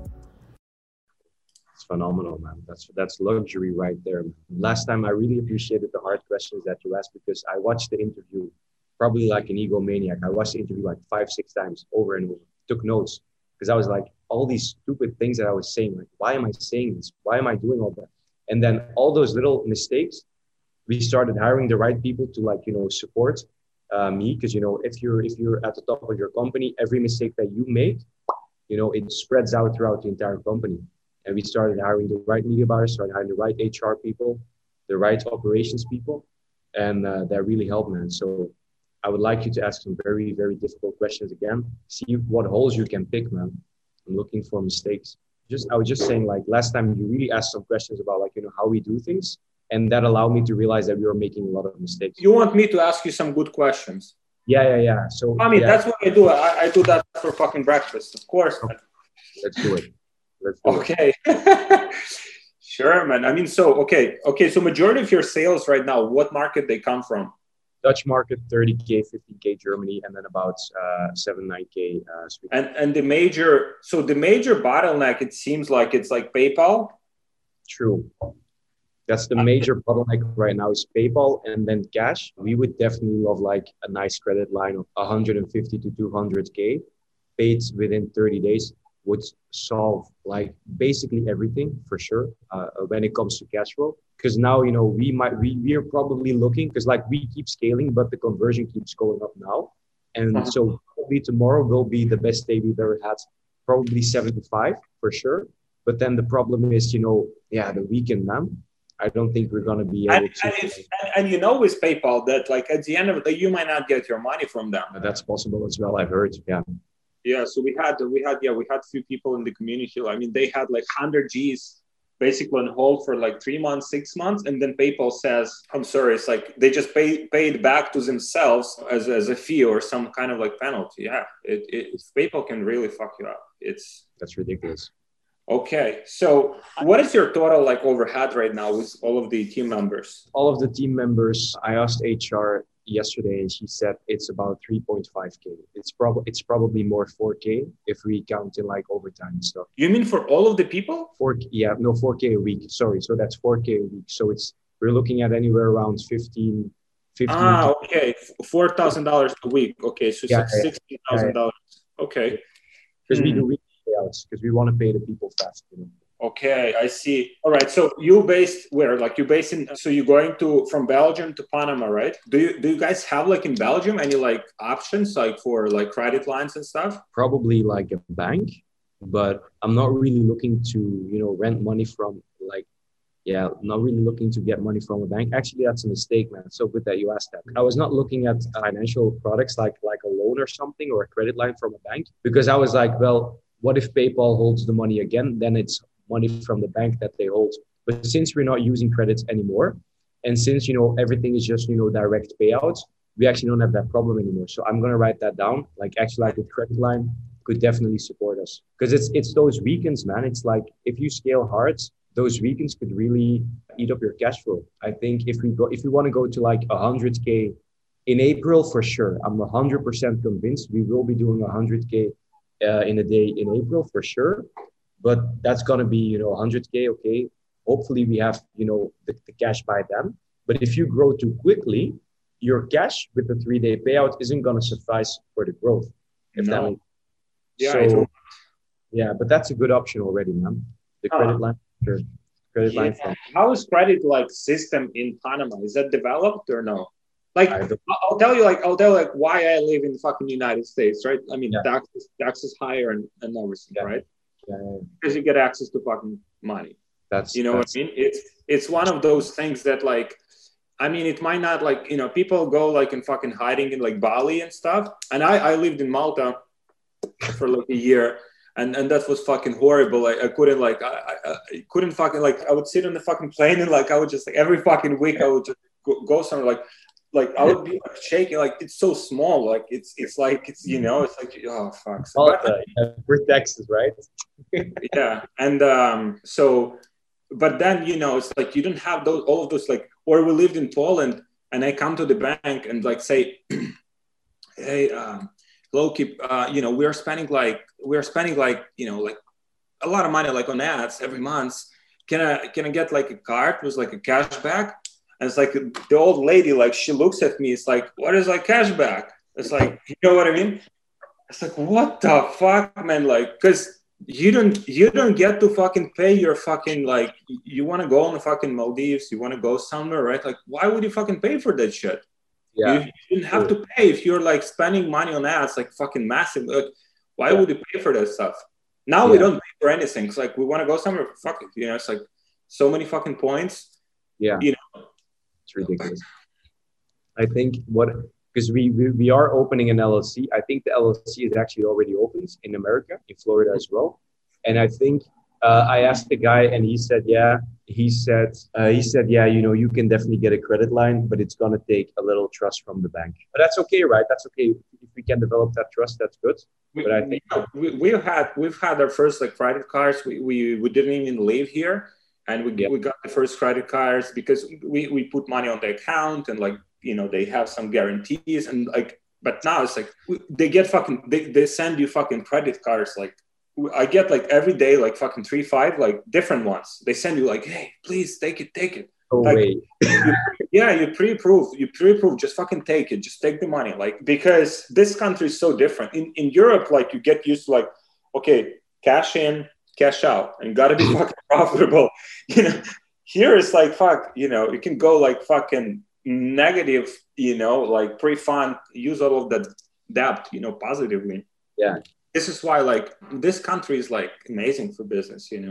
It's phenomenal, man. That's that's luxury right there. Last time, I really appreciated the hard questions that you asked, because I watched the interview probably like an egomaniac. I watched the interview like five, six times over and over, took notes, because I was like, all these stupid things that I was saying, like, why am I saying this? Why am I doing all that? And then all those little mistakes, we started hiring the right people to like, you know, support uh, me. Because, you know, if you're, if you're at the top of your company, every mistake that you make, you know, it spreads out throughout the entire company. And we started hiring the right media buyers, started hiring the right H R people, the right operations people. And uh, that really helped, man. So I would like you to ask some very, very difficult questions again. See what holes you can pick, man. I'm looking for mistakes. Just, I was just saying, like, last time you really asked some questions about, like, you know, how we do things. And that allowed me to realize that we were making a lot of mistakes. You want me to ask you some good questions? Yeah, yeah, yeah. So, I mean, yeah. That's what I do. I, I do that for fucking breakfast, of course. Okay. Let's do it. Let's do okay. it. Sure, man. I mean, so, okay. Okay. So majority of your sales right now, what market they come from? Dutch market, thirty K, fifty K Germany, and then about uh, seven, nine K uh, Sweden. And and the major, so the major bottleneck, it seems like it's like PayPal. True. That's the major bottleneck right now is PayPal and then cash. We would definitely love like a nice credit line of one hundred fifty to two hundred K paid within thirty days would solve like basically everything for sure uh, when it comes to cash flow. Because now, you know, we might, we, we are probably looking, because like we keep scaling, but the conversion keeps going up now. And uh-huh. so probably tomorrow will be the best day we've ever had, probably seventy-five for sure. But then the problem is, you know, yeah, the weekend, man. I don't think we're going to be and, able to. And, if, and, and you know with PayPal that like at the end of the day, you might not get your money from them. That's possible as well. I've heard. Yeah. Yeah. So we had, we had, yeah, we had a few people in the community. I mean, they had like one hundred G's basically on hold for like three months, six months. And then PayPal says, I'm sorry, it's like they just pay, paid back to themselves as, as a fee or some kind of like penalty. Yeah. It, it, PayPal can really fuck you up. It's That's ridiculous. Okay. So what is your total like overhead right now with all of the team members? All of the team members, I asked H R yesterday and she said it's about three point five K. It's probably it's probably more four K if we count in like overtime and stuff. You mean for all of the people? four K, yeah, no, four K a week. Sorry. So that's four K a week. So it's we're looking at anywhere around fifteen, fifteen. Ah, okay. four thousand dollars a week. Okay. So yeah, sixteen thousand dollars. Yeah, yeah. Okay. Because hmm. we do weekly payouts because we want to pay the people fast. You know? Okay, I see. All right. So you based where? Like you based in? So you're going to from Belgium to Panama, right? Do you do you guys have like in Belgium any like options like for like credit lines and stuff? Probably like a bank, but I'm not really looking to you know rent money from like yeah, not really looking to get money from a bank. Actually, that's a mistake, man. So good that you asked that. I was not looking at financial products like like a loan or something or a credit line from a bank because I was like, well, what if PayPal holds the money again? Then it's money from the bank that they hold. But since we're not using credits anymore, and since, you know, everything is just, you know, direct payouts, we actually don't have that problem anymore. So I'm going to write that down. Like actually like a credit line could definitely support us because it's, it's those weekends, man. It's like, if you scale hard, those weekends could really eat up your cash flow. I think if we go, if we want to go to like a hundred K in April, for sure, I'm a hundred percent convinced we will be doing a hundred K uh, in a day in April for sure. But that's going to be, you know, one hundred K, okay. Hopefully we have, you know, the, the cash by then. But if you grow too quickly, your cash with the three-day payout isn't going to suffice for the growth. If no. that makes yeah, so, yeah, but that's a good option already, man. The credit uh, line, sure. Credit yeah. line. From. How is credit like system in Panama? Is that developed or no? Like, I'll tell you, like, I'll tell you, like, why I live in the fucking United States, right? I mean, yeah. taxes, taxes higher and, and everything, yeah. right? Yeah. Because you get access to fucking money. That's you know that's, what I mean? It's it's one of those things that like, I mean, it might not like, you know, people go like in fucking hiding in like Bali and stuff. And I, I lived in Malta for like a year and, and that was fucking horrible. I, I couldn't like, I, I, I couldn't fucking like, I would sit on the fucking plane and like, I would just like every fucking week I would just go, go somewhere like, like I would be like shaking, like it's so small, like it's it's like it's you know it's like oh fuck. So, Malta, but, yeah, we're Texas, right? yeah, and um, so, but then you know it's like you don't have those all of those like. Or we lived in Poland, and I come to the bank and like say, hey, um, hello, keep, uh, you know, we're spending like we're spending like you know like a lot of money like on ads every month. Can I can I get like a card with like a cashback? And it's like the old lady, like she looks at me. It's like, what is like cashback? It's like, you know what I mean? It's like, what the fuck, man? Like, cause you don't, you don't get to fucking pay your fucking like. You want to go on the fucking Maldives? You want to go somewhere, right? Like, why would you fucking pay for that shit? Yeah, you, you didn't have to pay if you're like spending money on ads, like fucking massive. Like, why yeah. would you pay for that stuff? Now yeah. we don't pay for anything. It's like we want to go somewhere. Fuck it, you know. It's like so many fucking points. Yeah, you know. It's ridiculous. I think what, because we, we we are opening an L L C. I think the L L C is actually already opened in America, in Florida as well. And I think uh, I asked the guy and he said, yeah, he said, uh, he said, yeah, you know, you can definitely get a credit line, but it's going to take a little trust from the bank. But that's okay, right? That's okay. If we can develop that trust, that's good. We, but I think we, we've had, we've had our first like credit cards. We, we, we didn't even live here. And we, yeah. we got the first credit cards because we, we put money on the account and like, you know, they have some guarantees and like, but now it's like, they get fucking, they, they send you fucking credit cards. Like I get like every day, like fucking three, five, like different ones. They send you like, hey, please take it, take it. Oh, like, wait. you, yeah, you pre-approve, you pre-approve, just fucking take it. Just take the money. Like, because this country is so different. In, in Europe, like you get used to like, okay, cash in, cash out, and gotta be fucking profitable. You know, here it's like fuck, you know, you can go like fucking negative, you know, like pre-fund, use all of that debt, you know, positively. Yeah. This is why like this country is like amazing for business, you know.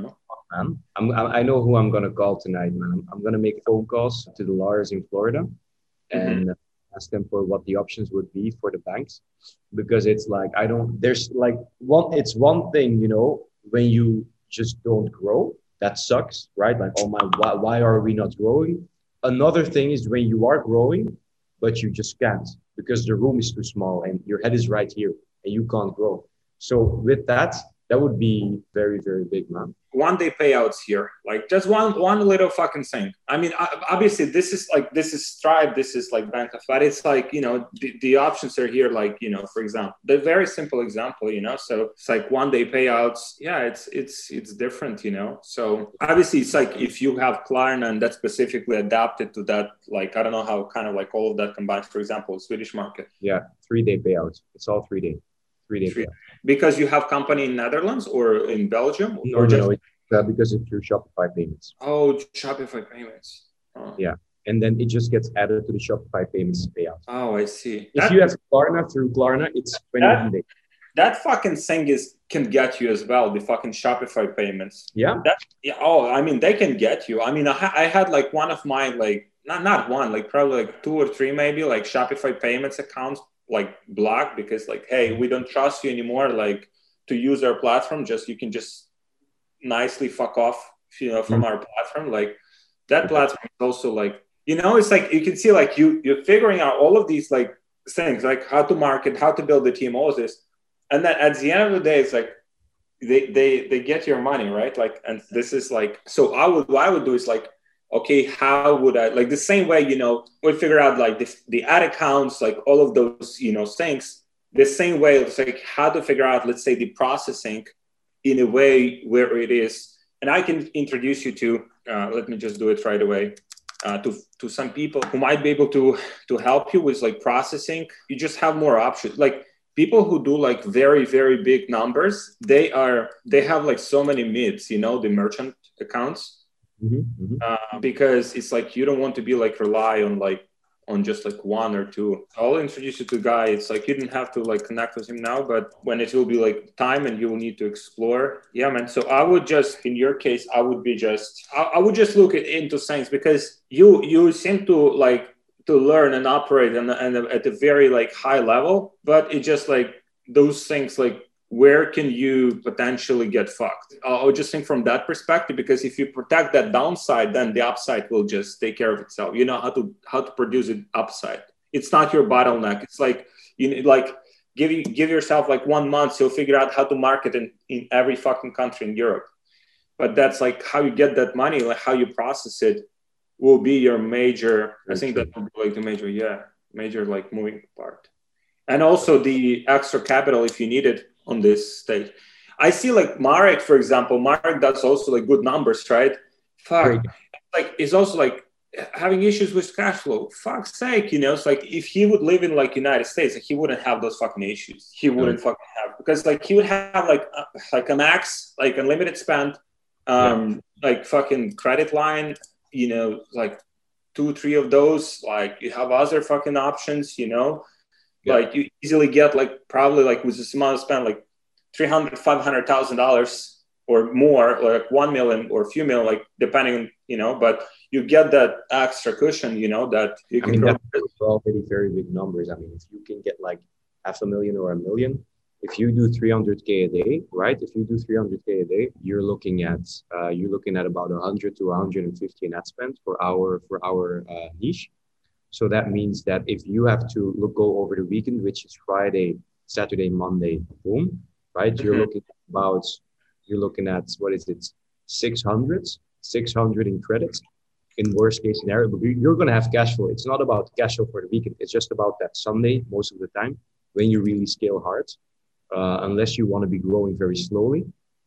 man. I'm, I I know who I'm gonna call tonight, man. I'm, I'm gonna make phone calls to the lawyers in Florida and Mm-hmm. ask them for what the options would be for the banks, because it's like I don't. There's like one. It's one thing, you know, when you just don't grow, that sucks, right? Like, oh my, why, why are we not growing? Another thing is when you are growing, but you just can't because the room is too small and your head is right here and you can't grow. So with that, that would be very, very big, man. One day payouts here, like just one one little fucking thing. I mean, obviously this is like this is Stripe, this is like Bank of, but it's like, you know, the, the options are here, like, you know, for example, the very simple example, you know, so it's like one day payouts. Yeah, it's it's it's different, you know. So obviously it's like if you have Klarna and that's specifically adapted to that, like I don't know how kind of like all of that combines, for example, Swedish market. Yeah, three day payouts. It's all three day. Three day Three. payouts. Because you have company in Netherlands or in Belgium? No, or no, just... no. It's, uh, because it's through Shopify payments. Oh, Shopify payments. Oh. Yeah. And then it just gets added to the Shopify payments payout. Oh, I see. If that, you have Klarna through Klarna, it's twenty-one days. That fucking thing is can get you as well, the fucking Shopify payments. Yeah. That, yeah. Oh, I mean, they can get you. I mean, I, ha- I had like one of my, like, not, not one, like probably like two or three maybe, like Shopify payments accounts, like blocked because like, hey, we don't trust you anymore, like, to use our platform. Just, you can just nicely fuck off, you know, from mm-hmm. our platform. Like, that platform is also like, you know, it's like, you can see like you, you're figuring out all of these like things, like how to market, how to build the team, all of this. And then at the end of the day, it's like, they, they, they get your money, right? Like, and this is like, so I would, what I would do is like, okay, how would I, like the same way, you know, we figure out like the, the ad accounts, like all of those, you know, things, the same way, it's like how to figure out, let's say, the processing in a way where it is. And I can introduce you to, uh, let me just do it right away, uh, to, to some people who might be able to, to help you with like processing. You just have more options. Like people who do like very, very big numbers, they are, they have like so many myths, you know, the merchant accounts. Mm-hmm, mm-hmm. Uh, because it's like you don't want to be like rely on like on just like one or two. I'll introduce you to a guy. It's like you didn't have to like connect with him now, but when it will be like time and you will need to explore. Yeah, man. So I would just, in your case, I would be just, I, I would just look into things because you you seem to like to learn and operate and and at a very like high level, but it just like those things like. Where can you potentially get fucked? I would just think from that perspective, because if you protect that downside, then the upside will just take care of itself. You know how to how to produce an upside. It's not your bottleneck. It's like you need, like give you give yourself like one month, you'll figure out how to market in, in every fucking country in Europe. But that's like how you get that money, like how you process it, will be your major. That's I think true. That will be like the major, yeah, major like moving part, and also the extra capital if you need it. On this stage, I see like Marek, for example. Marek does also like good numbers, right? Fuck, Great. Like he's also like having issues with cash flow. Fuck's sake, you know. It's like if he would live in like United States, like, he wouldn't have those fucking issues. He wouldn't mm. fucking have because like he would have like uh, like a max, like unlimited spend, um, yeah. like fucking credit line. You know, like two, three of those. Like you have other fucking options, you know. Yeah. Like you easily get like probably like with this amount of spend like three hundred, five hundred thousand dollars or more, like one million or a few million, like depending, you know. But you get that extra cushion, you know, that you can. I mean, that's already very big numbers. I mean, if you can get like half a million or a million, if you do three hundred k a day, right? If you do three hundred k a day, you're looking at uh, you're looking at about one hundred to one hundred fifty net spend for our for our uh, niche. So that means that if you have to look, go over the weekend, which is Friday, Saturday, Monday, boom, right? Mm-hmm. You're looking at about, you're looking at, what is it? six hundred, six hundred in credits in worst case scenario, but you're going to have cash flow. It's not about cash flow for the weekend. It's just about that Sunday, most of the time, when you really scale hard, uh, unless you want to be growing very slowly.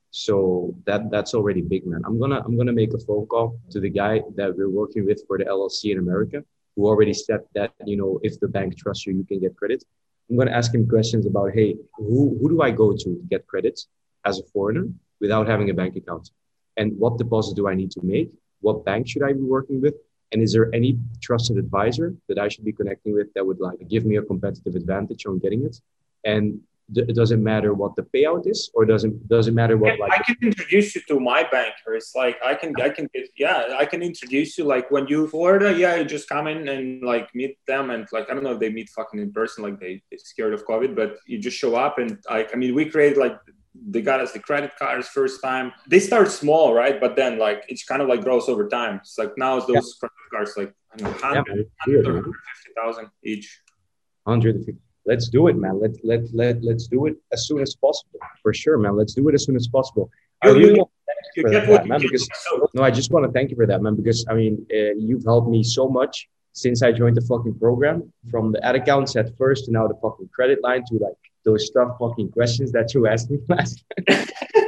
So that that's already big, man. I'm going to, I'm going to make a phone call to the guy that we're working with for the L L C in America, who already said that, you know, if the bank trusts you, you can get credit. I'm going to ask him questions about, hey, who, who do I go to to get credit as a foreigner without having a bank account? And what deposit do I need to make? What bank should I be working with? And is there any trusted advisor that I should be connecting with that would like give me a competitive advantage on getting it? And d- does it matter what the payout is, or doesn't does it matter what, Yeah, like, I can introduce you to my banker. It's like I can I can get yeah I can introduce you, like when you Florida, yeah, you just come in and like meet them, and like I don't know if they meet fucking in person, like they they're scared of COVID, but you just show up and like I mean we created like they got us the credit cards first time. They start small, right? But then like it's kind of like grows over time. It's like now it's those yeah. credit cards like I don't know, yeah, one hundred, one hundred fifty thousand each. one hundred fifty. Let's do it, man. Let let let let's do it as soon as possible. For sure, man. Let's do it as soon as possible. I You, really you, want to thank you you for get that, what man. you Because get. no, I just want to thank you for that, man. Because I mean, uh, you've helped me so much since I joined the fucking program. From the ad accounts at first to now the fucking credit line to like those tough fucking questions that you asked me last time.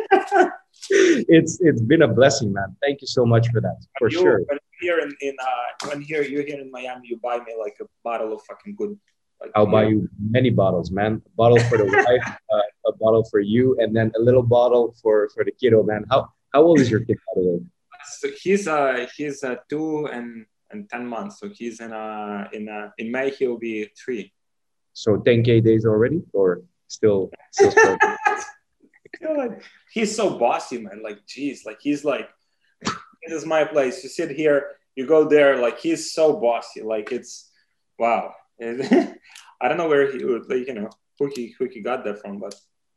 it's it's been a blessing, man. Thank you so much for that, for you, sure. When here in, in uh when here you're here in Miami, you buy me like a bottle of fucking good. Like I'll buy you many bottles, man. A bottle for the wife, uh, a bottle for you, and then a little bottle for for the kiddo, man. How how old is your kid, by the way? So he's uh he's uh two and and ten months. So he's in uh in uh in May he'll be three. So ten K days already, or still still. God, he's so bossy, man. Like, geez, like he's like, this is my place. You sit here, you go there. Like he's so bossy. Like it's wow. I don't know where he would, like, you know, who he who he got that from, but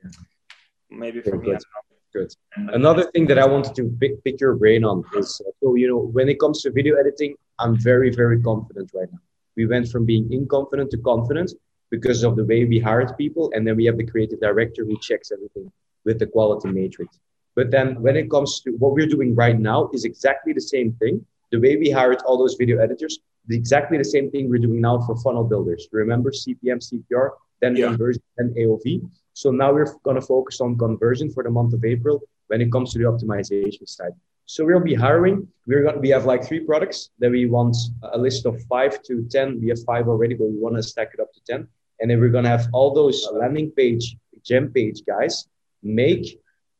maybe from good. me. Good. Another thing that I wanted to pick, pick your brain on is, uh, so, you know, when it comes to video editing, I'm very, very confident right now. We went from being inconfident to confident because of the way we hired people. And then we have the creative director who checks everything with the quality matrix. But then when it comes to what we're doing right now is exactly the same thing. The way we hired all those video editors, exactly the same thing we're doing now for funnel builders. Remember C P M, C P R, then yeah. conversion, and A O V. So now we're going to focus on conversion for the month of April when it comes to the optimization side. So we'll be hiring. We're going to, we have like three products that we want a list of five to ten. We have five already, but we want to stack it up to ten. And then we're going to have all those landing page, gem page guys make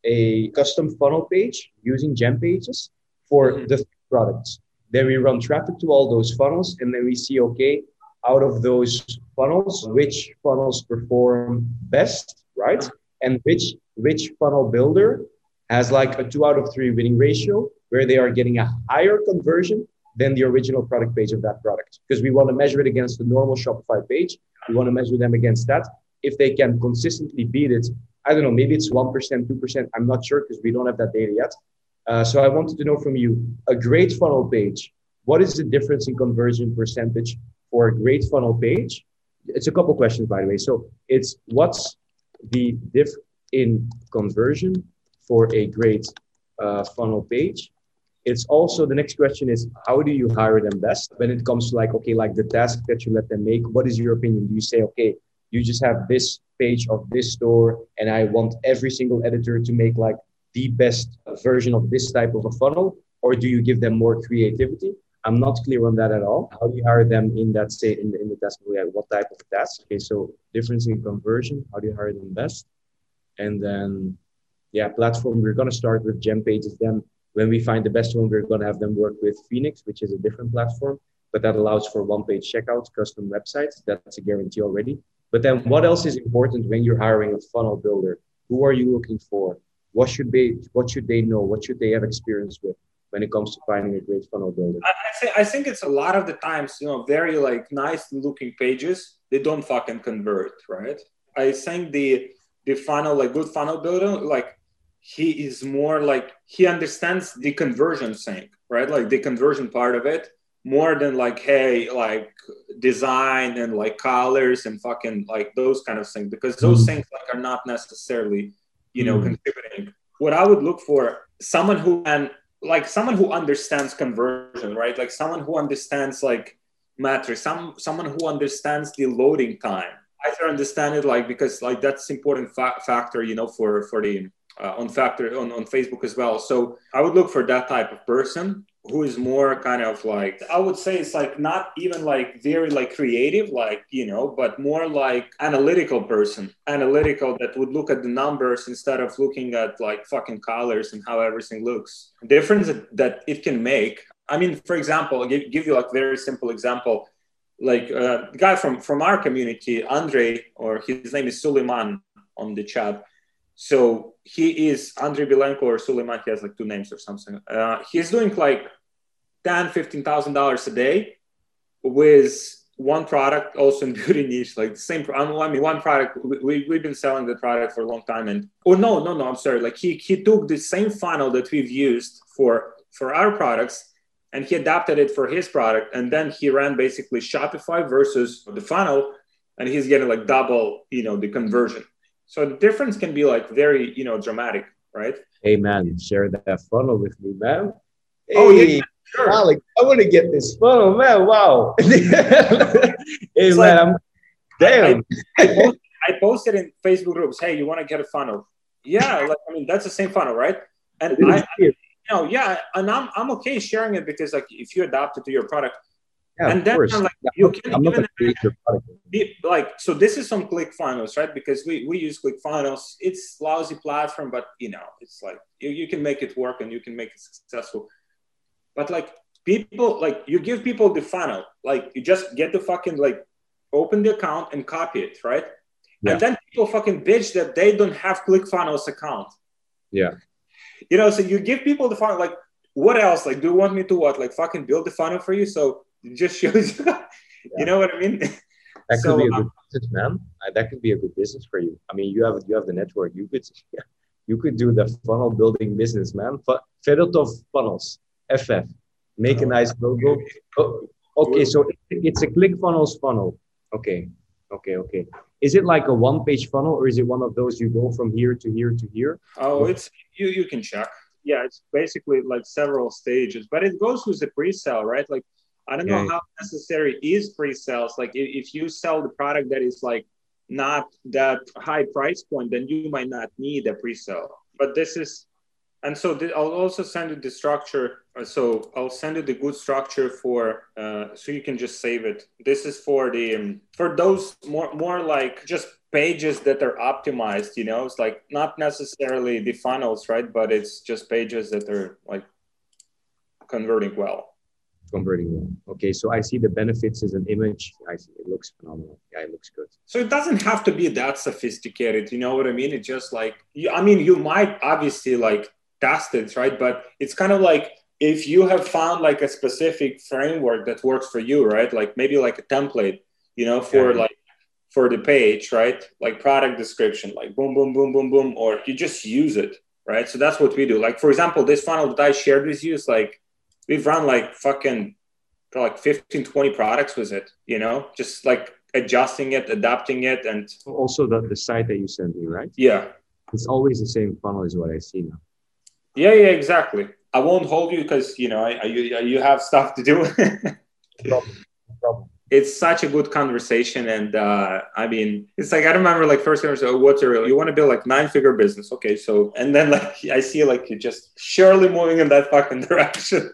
a custom funnel page using gem pages for mm-hmm. the products. Then we run traffic to all those funnels, and then we see, okay, out of those funnels, which funnels perform best, right? And which which funnel builder has like a two out of three winning ratio, where they are getting a higher conversion than the original product page of that product. Because we want to measure it against the normal Shopify page. We want to measure them against that. If they can consistently beat it, I don't know, maybe it's one percent, two percent. I'm not sure because we don't have that data yet. Uh, so I wanted to know from you, a great funnel page, what is the difference in conversion percentage for a great funnel page? It's a couple questions, by the way. So it's what's the diff in conversion for a great uh, funnel page? It's also, the next question is, how do you hire them best? When it comes to like, okay, like the task that you let them make, what is your opinion? Do you say, okay, you just have this page of this store and I want every single editor to make like the best version of this type of a funnel? Or do you give them more creativity? I'm not clear on that at all. How do you hire them in that state, in the, in the task? What type of task? Okay, so difference in conversion. How do you hire them best? And then, yeah, platform. We're going to start with gem pages. Then when we find the best one, we're going to have them work with Phoenix, which is a different platform, but that allows for one-page checkouts, custom websites. That's a guarantee already. But then what else is important when you're hiring a funnel builder? Who are you looking for? What should they, what should they know? What should they have experience with when it comes to finding a great funnel builder? I, I, think, I think it's a lot of the times, you know, very like nice looking pages, they don't fucking convert, right? I think the the funnel, like good funnel builder, like he is more like, he understands the conversion thing, right? Like the conversion part of it more than like, hey, like design and like colors and fucking like those kind of things, because those mm. things like are not necessarily, you know, mm. contributing. What I would look for, someone who can, like someone who understands conversion, right? Like someone who understands like metrics, some someone who understands the loading time. I understand it like, because like that's important fa- factor, you know, for for the uh, on factor on, on Facebook as well. So I would look for that type of person who is more kind of like, I would say it's like not even like very like creative, like, you know, but more like analytical person, analytical that would look at the numbers instead of looking at like fucking colors and how everything looks. Difference that, that it can make. I mean, for example, I'll give, give you like very simple example. Like a uh, guy from, from our community, Andre, or his name is Suleiman on the chat. So he is Andrei Bilenko or Suleiman. He has like two names or something. Uh, he's doing like ten, fifteen thousand dollars a day with one product, also in beauty niche, like the same. I mean, one product. We we've been selling the product for a long time, and oh no, no, no, I'm sorry. Like he he took the same funnel that we've used for for our products, and he adapted it for his product, and then he ran basically Shopify versus the funnel, and he's getting like double, you know, the conversion. So the difference can be like very, you know, dramatic, right? Hey man, share that funnel with me, man. Hey. Oh yeah. Sure. Alex, I want to get this funnel, man. Wow. Hey, it's man, like, I'm damn. I, I, posted, I posted in Facebook groups, hey, you want to get a funnel? Yeah, like I mean, that's the same funnel, right? And I, I you know, yeah, and I'm I'm okay sharing it because like if you adapt it to your product, yeah, and of then course. like I'm you not, can I'm not even your product. be, like so. This is some ClickFunnels, right? Because we we use ClickFunnels. It's lousy platform, but you know, it's like you, you can make it work and you can make it successful. But like people, like you give people the funnel, like you just get the fucking like open the account and copy it, right? Yeah. And then people fucking bitch that they don't have ClickFunnels account. Yeah. You know, so you give people the funnel, like what else? Like, do you want me to what? Like fucking build the funnel for you? So it just shows you, yeah. You know what I mean? That so, could be a good um, business, man. Uh, that could be a good business for you. I mean, you have you have the network. You could you could do the funnel building business, man. Fedotov Funnels, F F. Make a nice logo. Oh, okay, so it's a ClickFunnels funnel. Okay, okay, okay. Is it like a one-page funnel, or is it one of those you go from here to here to here? Oh, it's you. You can check. Yeah, it's basically like several stages, but it goes with the pre-sale, right? Like, I don't know yeah. how necessary is pre-sales. Like, if, if you sell the product that is like not that high price point, then you might not need a pre-sale. But this is. And so th- I'll also send you the structure. So I'll send you the good structure for, uh, so you can just save it. This is for the, um, for those more, more like just pages that are optimized, you know, it's like not necessarily the funnels, right? But it's just pages that are like converting well. Converting well. Okay. So I see the benefits as an image. I see it looks phenomenal. Yeah, it looks good. So it doesn't have to be that sophisticated. You know what I mean? It's just like, I mean, you might obviously like, test it, right? But it's kind of like if you have found like a specific framework that works for you, right? Like maybe like a template, you know, for yeah. like for the page, right? Like product description, like boom, boom, boom, boom, boom, or you just use it, right? So that's what we do. Like for example, this funnel that I shared with you is like we've run like fucking like fifteen, twenty products with it, you know, just like adjusting it, adapting it, and also the, the site that you sent me, right? Yeah, it's always the same funnel is what I see now. Yeah, yeah, exactly. I won't hold you because, you know, I, I, you, you have stuff to do. No problem. No problem. It's such a good conversation. And uh, I mean, it's like, I remember like first time, so what's your, you want to build like nine figure business. Okay. So, and then like, I see like you're just surely moving in that fucking direction.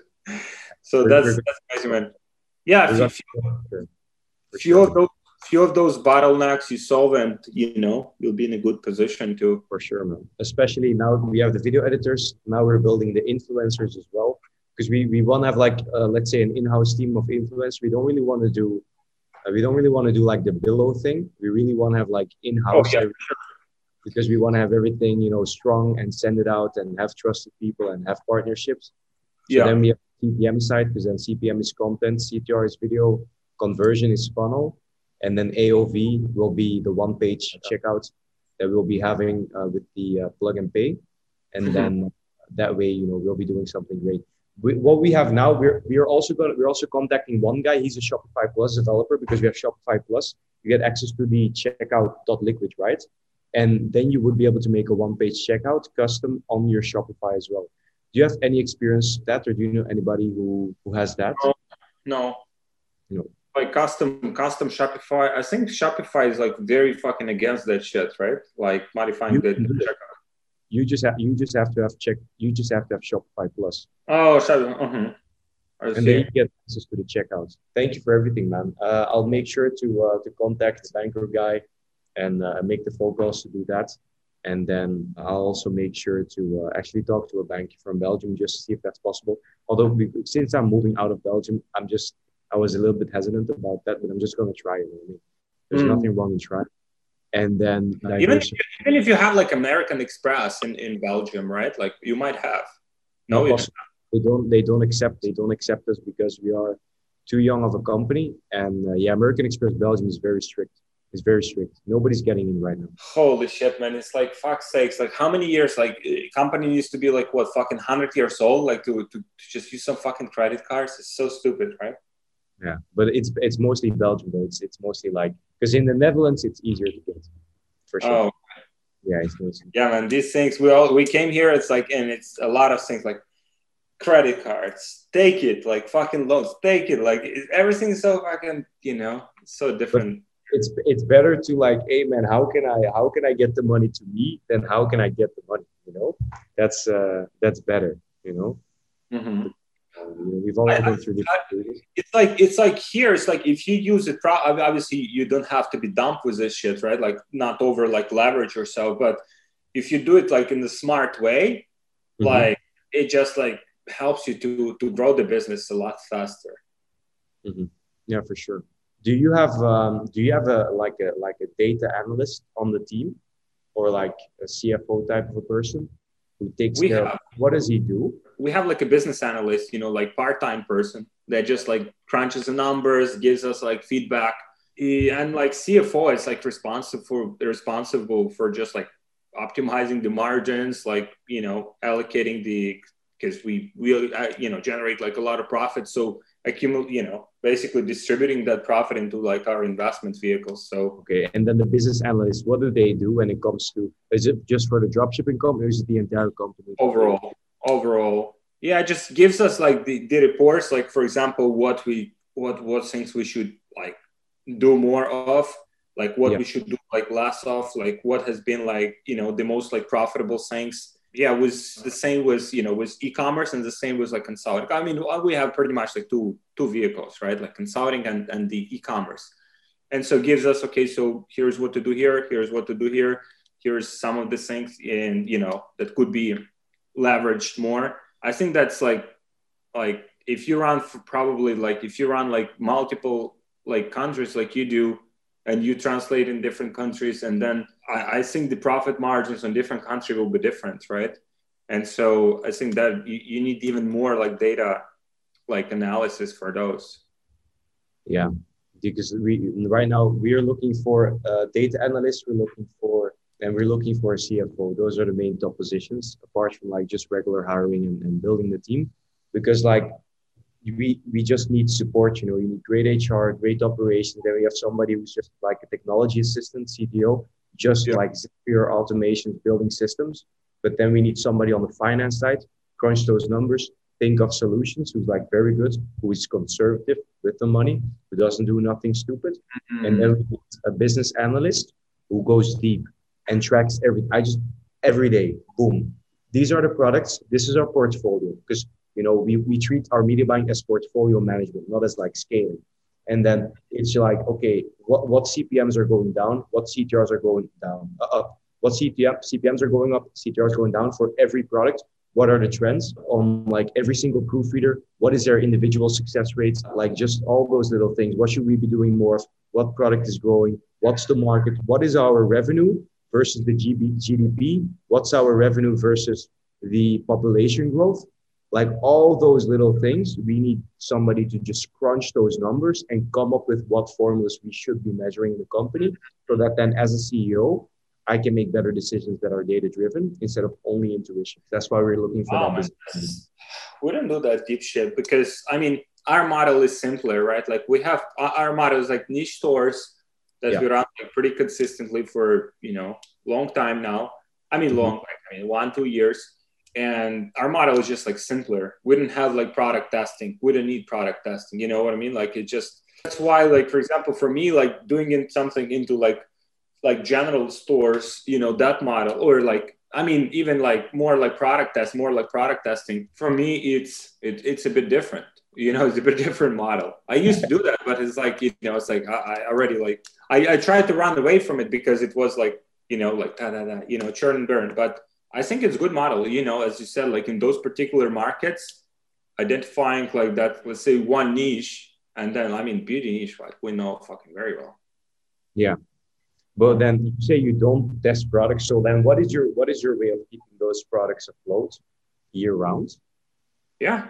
So we're, that's, we're, that's crazy, man. Yeah. Few, few, few, of those, few of those bottlenecks you solve and, you know, you'll be in a good position to. For sure, man. Especially now we have the video editors. Now we're building the influencers as well. Because we, we want to have like, uh, let's say an in-house team of influencers. We don't really want to do, uh, we don't really want to do like the below thing. We really want to have like in-house. Oh, yeah. Because we want to have everything, you know, strong and send it out and have trusted people and have partnerships. So yeah. Then we have C P M side, because then C P M is content, C T R is video, conversion is funnel. And then A O V will be the one-page checkout that we'll be having uh, with the uh, plug and pay. And mm-hmm. then that way, you know, we'll be doing something great. We, what we have now, we're we're also going we're also contacting one guy. He's a Shopify Plus developer, because we have Shopify Plus. You get access to the checkout.liquid, right? And then you would be able to make a one-page checkout custom on your Shopify as well. Do you have any experience with that, or do you know anybody who, who has that? No, no. No. Like custom custom Shopify. I think Shopify is like very fucking against that shit, right? Like modifying the checkout. You just have you just have to have check. You just have to have Shopify Plus. Oh, Shopify. Uh-huh. And then you get access to the checkout. Thank you for everything, man. Uh, I'll make sure to uh, to contact the banker guy and uh, make the phone calls to do that. And then I'll also make sure to uh, actually talk to a bank from Belgium just to see if that's possible. Although we, since I'm moving out of Belgium, I'm just I was a little bit hesitant about that, but I'm just going to try it. I mean, there's mm. nothing wrong in trying. and then Even if, diversify. you, even if you have like American Express in, in Belgium, right? Like you might have. No, Not you possible. They don't. They don't accept. They don't accept us because we are too young of a company. And uh, yeah, American Express Belgium is very strict. It's very strict. Nobody's getting in right now. Holy shit, man! It's like fuck's sakes. Like how many years? Like a company used to be like what fucking hundred years old. Like to, to to just use some fucking credit cards. It's so stupid, right? Yeah, but it's it's mostly Belgium though. It's it's mostly like because in the Netherlands it's easier to get for sure. Oh yeah, it's mostly. Yeah, man. These things we all we came here. It's like and it's a lot of things like credit cards. Take it, like fucking loans. Take it, like it, everything's so fucking you know so different. But it's it's better to like, hey man, how can I how can I get the money to me than how can I get the money? You know, that's uh that's better. You know. Mm-hmm. Um, we've all been through different. It's like it's like here. It's like if you use it, obviously you don't have to be dumb with this shit, right? Like not over like leverage yourself, but if you do it like in the smart way, mm-hmm. like it just like helps you to to grow the business a lot faster. Mm-hmm. Yeah, for sure. Do you have um, do you have a like a like a data analyst on the team, or like a C F O type of a person who takes we care have, of what does he do? We have like a business analyst, you know, like part-time person that just like crunches the numbers, gives us like feedback. He, and like C F O is like responsible for responsible for just like optimizing the margins, like, you know, allocating the, because we we uh, you know, generate like a lot of profit. So accumulate, you know, basically distributing that profit into like our investment vehicles. So okay, and then the business analysts, what do they do when it comes to? Is it just for the dropshipping company, or is it the entire company? Overall, overall, yeah, it just gives us like the, the reports, like for example, what we what what things we should like do more of, like what yeah. we should do like less of, like what has been like, you know, the most like profitable things. Yeah, it was the same with, you know, with e-commerce, and the same was like consulting. I mean, we have pretty much like two two vehicles, right? Like consulting and, and the e-commerce. And so it gives us, okay, so here's what to do here, here's what to do here, here's some of the things in, you know, that could be leveraged more. I think that's like, like if you run for probably like, if you run like multiple like countries like you do, and you translate in different countries, and then I, I think the profit margins on different countries will be different, right? And so I think that you, you need even more like data, like analysis for those. Yeah, because we right now we are looking for a data analyst, we're looking for, and we're looking for a C F O. Those are the main top positions, apart from like just regular hiring and, and building the team. Because like we we just need support, you know, you need great H R, great operations. Then we have somebody who's just like a technology assistant, C T O, just yeah. like Zapier automations, building systems. But then we need somebody on the finance side, crunch those numbers, think of solutions, who's like very good, who is conservative with the money, who doesn't do nothing stupid. Mm-hmm. And then we need a business analyst who goes deep and tracks every, I just, every day, boom. These are the products, this is our portfolio. Because you know, we, we treat our media buying as portfolio management, not as like scaling. And then it's like, okay, what, what C P Ms are going down? What C T Rs are going down? Uh, up? What C P M, C P Ms are going up? C T Rs going down for every product? What are the trends on like every single proofreader? What is their individual success rates? Like just all those little things. What should we be doing more of? What product is growing? What's the market? What is our revenue versus the G D P? What's our revenue versus the population growth? Like all those little things, we need somebody to just crunch those numbers and come up with what formulas we should be measuring in the company, so that then as a C E O, I can make better decisions that are data-driven instead of only intuition. That's why we're looking for oh, that business. We don't do that deep shit because, I mean, our model is simpler, right? Like we have, our model is like niche stores that yeah. we run like pretty consistently for, you know, long time now. I mean, mm-hmm. long, like, I mean, one, two years. And our model is just like simpler. We didn't have like product testing. We didn't need product testing. You know what I mean? Like it just, that's why like, for example, for me, like doing in something into like, like general stores, you know, that model, or like, I mean, even like more like product test, more like product testing. For me, it's, it, it's a bit different. You know, it's a bit different model. I used to do that, but it's like, you know, it's like, I, I already like, I, I tried to run away from it because it was like, you know, like, da, da, da, you know, churn and burn. But I think it's a good model, you know, as you said, like in those particular markets, identifying like that, let's say one niche, and then, I mean, beauty niche, like we know fucking very well. Yeah. But then you say you don't test products. So then what is your what is your way of keeping those products afloat year round? Yeah.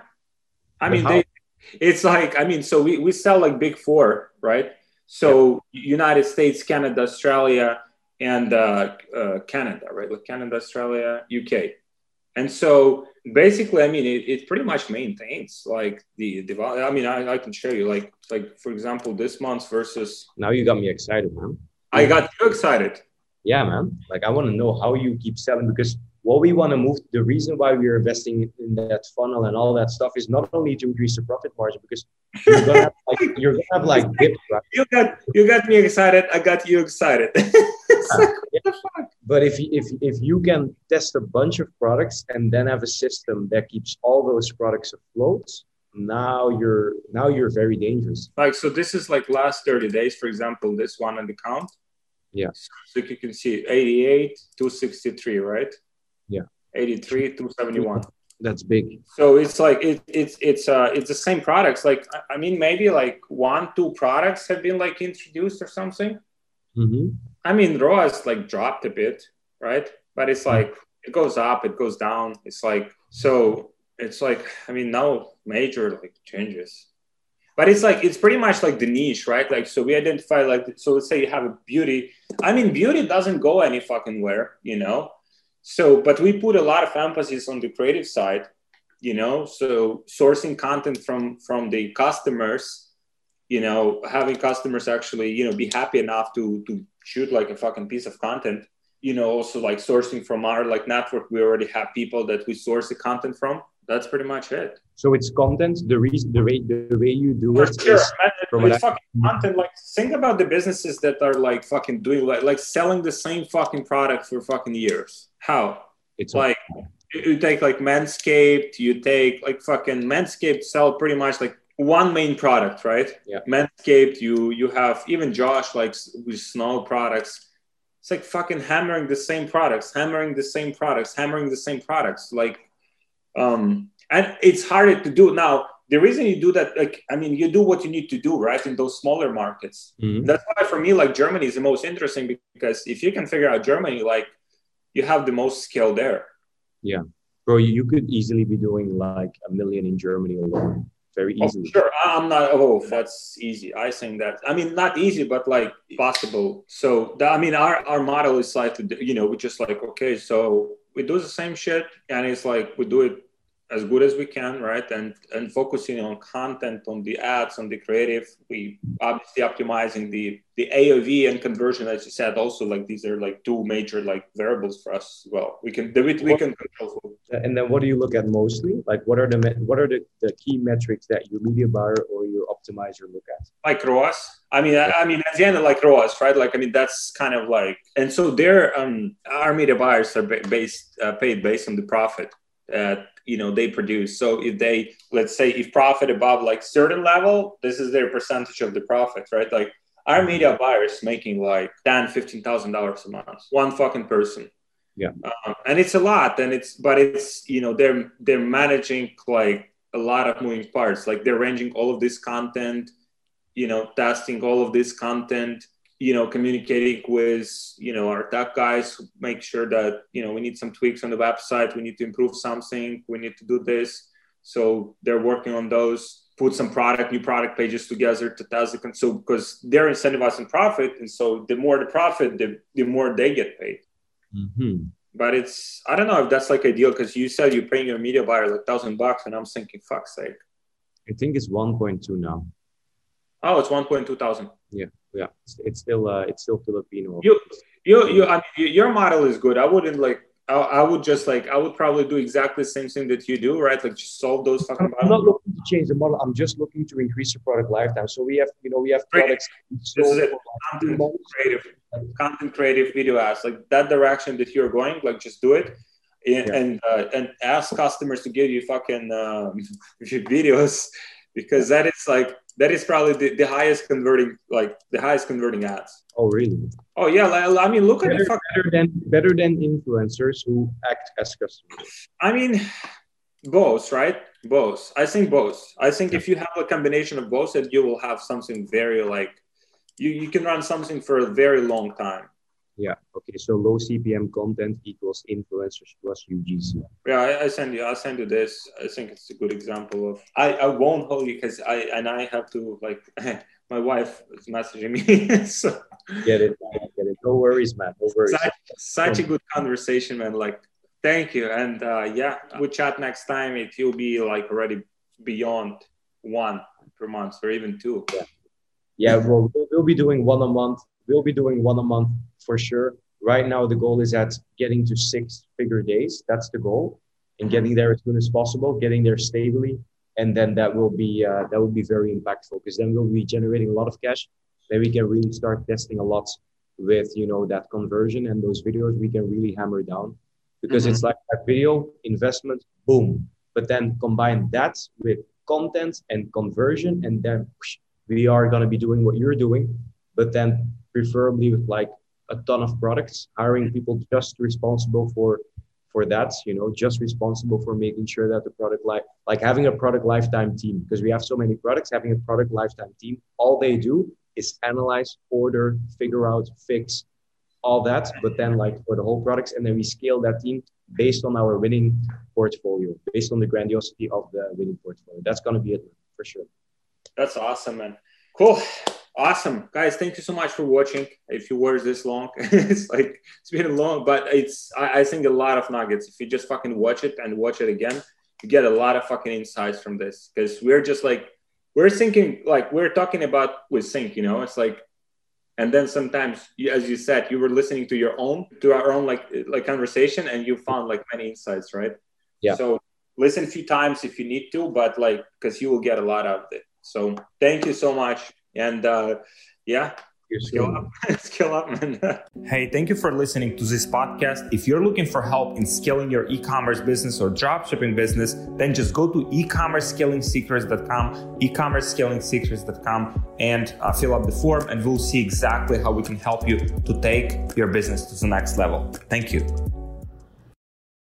I But mean, how? they, it's like, I mean, so we, we sell like big four, right? So yeah. United States, Canada, Australia, and uh, uh, Canada, right? Like Canada, Australia, U K. And so basically, I mean, it, it pretty much maintains like the, the I mean, I, I can show you like, like, for example, this month versus. Now you got me excited, man. I got you excited. Yeah, man. Like I want to know how you keep selling, because what we want to move, the reason why we're investing in that funnel and all that stuff is not only to increase the profit margin, because you're gonna have like you're gonna have like dips, right? You got you got me excited. I got you excited. Yeah. Yeah. But if if if you can test a bunch of products and then have a system that keeps all those products afloat, now you're now you're very dangerous. Like so, this is like last thirty days, for example, this one on the count. Yeah. So you can see eighty-eight, two sixty-three, right? Yeah. eighty-three, two seventy-one. That's big. So it's like it, it's it's uh it's the same products. Like I mean, maybe like one, two products have been like introduced or something. Mm-hmm. I mean, R O A S like dropped a bit, right? But it's like it goes up, it goes down. It's like so. It's like I mean, no major like changes. But it's like, it's pretty much like the niche, right? Like, so we identify like, so let's say you have a beauty. I mean, beauty doesn't go any fucking where, you know? So, but we put a lot of emphasis on the creative side, you know? So sourcing content from, from the customers, you know, having customers actually, you know, be happy enough to, to shoot like a fucking piece of content, you know, also like sourcing from our like network. We already have people that we source the content from. That's pretty much it. So it's content. The reason, the way, the way you do For it sure, is man, from it's an, fucking content. Like, think about the businesses that are like fucking doing like, like selling the same fucking product for fucking years. How? It's like a- you take like Manscaped. You take like fucking Manscaped sell pretty much like one main product, right? Yeah. Manscaped. You you have even Josh like with snow products. It's like fucking hammering the same products, hammering the same products, hammering the same products. Like. Um, and it's harder to do now. The reason you do that, like, I mean, you do what you need to do, right? In those smaller markets. Mm-hmm. That's why for me, like Germany is the most interesting, because if you can figure out Germany, like you have the most skill there. Yeah. Bro, you could easily be doing like a million in Germany alone. Very easily. Oh, sure. I'm not, oh, that's easy. I think that, I mean, not easy, but like possible. So, that, I mean, our, our model is like, you know, we just like, okay, so we do the same shit, and it's like, we do it as good as we can, right? And and focusing on content, on the ads, on the creative. We obviously optimizing the the A O V and conversion, as you said. Also, like these are like two major like variables for us as well. We can do it. We can control. And then what do you look at mostly? Like what are the what are the, the key metrics that your media buyer or your optimizer look at? Like R O A S. I mean, I, I mean, at the end of like R O A S, right? Like, I mean, that's kind of like, and so their um our media buyers are based uh, paid based on the profit that you know they produce. So if they, let's say, if profit above like certain level, this is their percentage of the profit, right? Like our media buyers making like ten, fifteen thousand dollars a month, one fucking person. Yeah, um, and it's a lot, and it's but it's you know they're they're managing like a lot of moving parts. Like they're arranging all of this content, you know, testing all of this content, you know, communicating with, you know, our tech guys, make sure that, you know, we need some tweaks on the website. We need to improve something. We need to do this. So they're working on those, put some product, new product pages together to test the, so because they're incentivizing profit. And so the more the profit, the, the more they get paid. Mm-hmm. But it's, I don't know if that's like ideal, because you said you're paying your media buyer like thousand bucks, and I'm thinking, fuck's sake. I think it's one point two now. Oh, it's one point two thousand. Yeah, yeah. It's, it's still uh, it's still Filipino. You, you, you. I mean, your model is good. I wouldn't like. I, I would just like. I would probably do exactly the same thing that you do, right? Like just solve those fucking. I'm not looking to change the model. I'm just looking to increase the product lifetime. So we have, you know, we have products. This is it. Content creative, content creative video ads, like that direction that you're going. Like just do it, and yeah. and, uh, and ask customers to give you fucking um, videos, because that is like. That is probably the, the highest converting, like the highest converting ads. Oh, really? Oh, yeah. I mean, look better, at the fuck. Better than, better than influencers who act as customers. I mean, both, right? Both. I think both. I think yeah. if you have a combination of both, that you will have something very like, you, you can run something for a very long time. Yeah. Okay. So low C P M content equals influencers plus U G C. Yeah, I, I send you. I'll send you this. I think it's a good example of. I, I won't hold you because I and I have to like. My wife is messaging me. So Get it? I get it. No worries, man. No worries. Such, such a good conversation, man. Like, thank you. And uh, yeah, we'll chat next time. It will be like already beyond one per month or even two. Yeah. Yeah. Well, we'll be doing one a month. We'll be doing one a month for sure. Right now, the goal is at getting to six figure days. That's the goal, and getting there as soon as possible, getting there stably. And then that will be, uh, that will be very impactful because then we'll be generating a lot of cash. Then we can really start testing a lot with, you know, that conversion, and those videos we can really hammer down because mm-hmm. it's like that video investment, boom. But then combine that with content and conversion, and then whoosh, we are going to be doing what you're doing, but then preferably with like a ton of products, hiring people just responsible for for that, you know, just responsible for making sure that the product life, like having a product lifetime team, because we have so many products, having a product lifetime team, all they do is analyze, order, figure out, fix, all that, but then like for the whole products, and then we scale that team based on our winning portfolio, based on the grandiosity of the winning portfolio. That's going to be it for sure. That's awesome, man. Cool. Awesome. Guys, thank you so much for watching. If you were this long, it's like, it's been long, but it's, I, I think a lot of nuggets. If you just fucking watch it and watch it again, you get a lot of fucking insights from this, because we're just like, we're thinking, like we're talking about with Sync, you know, it's like, and then sometimes, as you said, you were listening to your own, to our own like, like conversation, and you found like many insights, right? Yeah. So listen a few times if you need to, but like, because you will get a lot out of it. So thank you so much. And uh, yeah, skill up. Skill up, man. Hey, thank you for listening to this podcast. If you're looking for help in scaling your e-commerce business or dropshipping business, then just go to e commerce scaling secrets dot com, e commerce scaling secrets dot com, and uh, fill out the form, and we'll see exactly how we can help you to take your business to the next level. Thank you.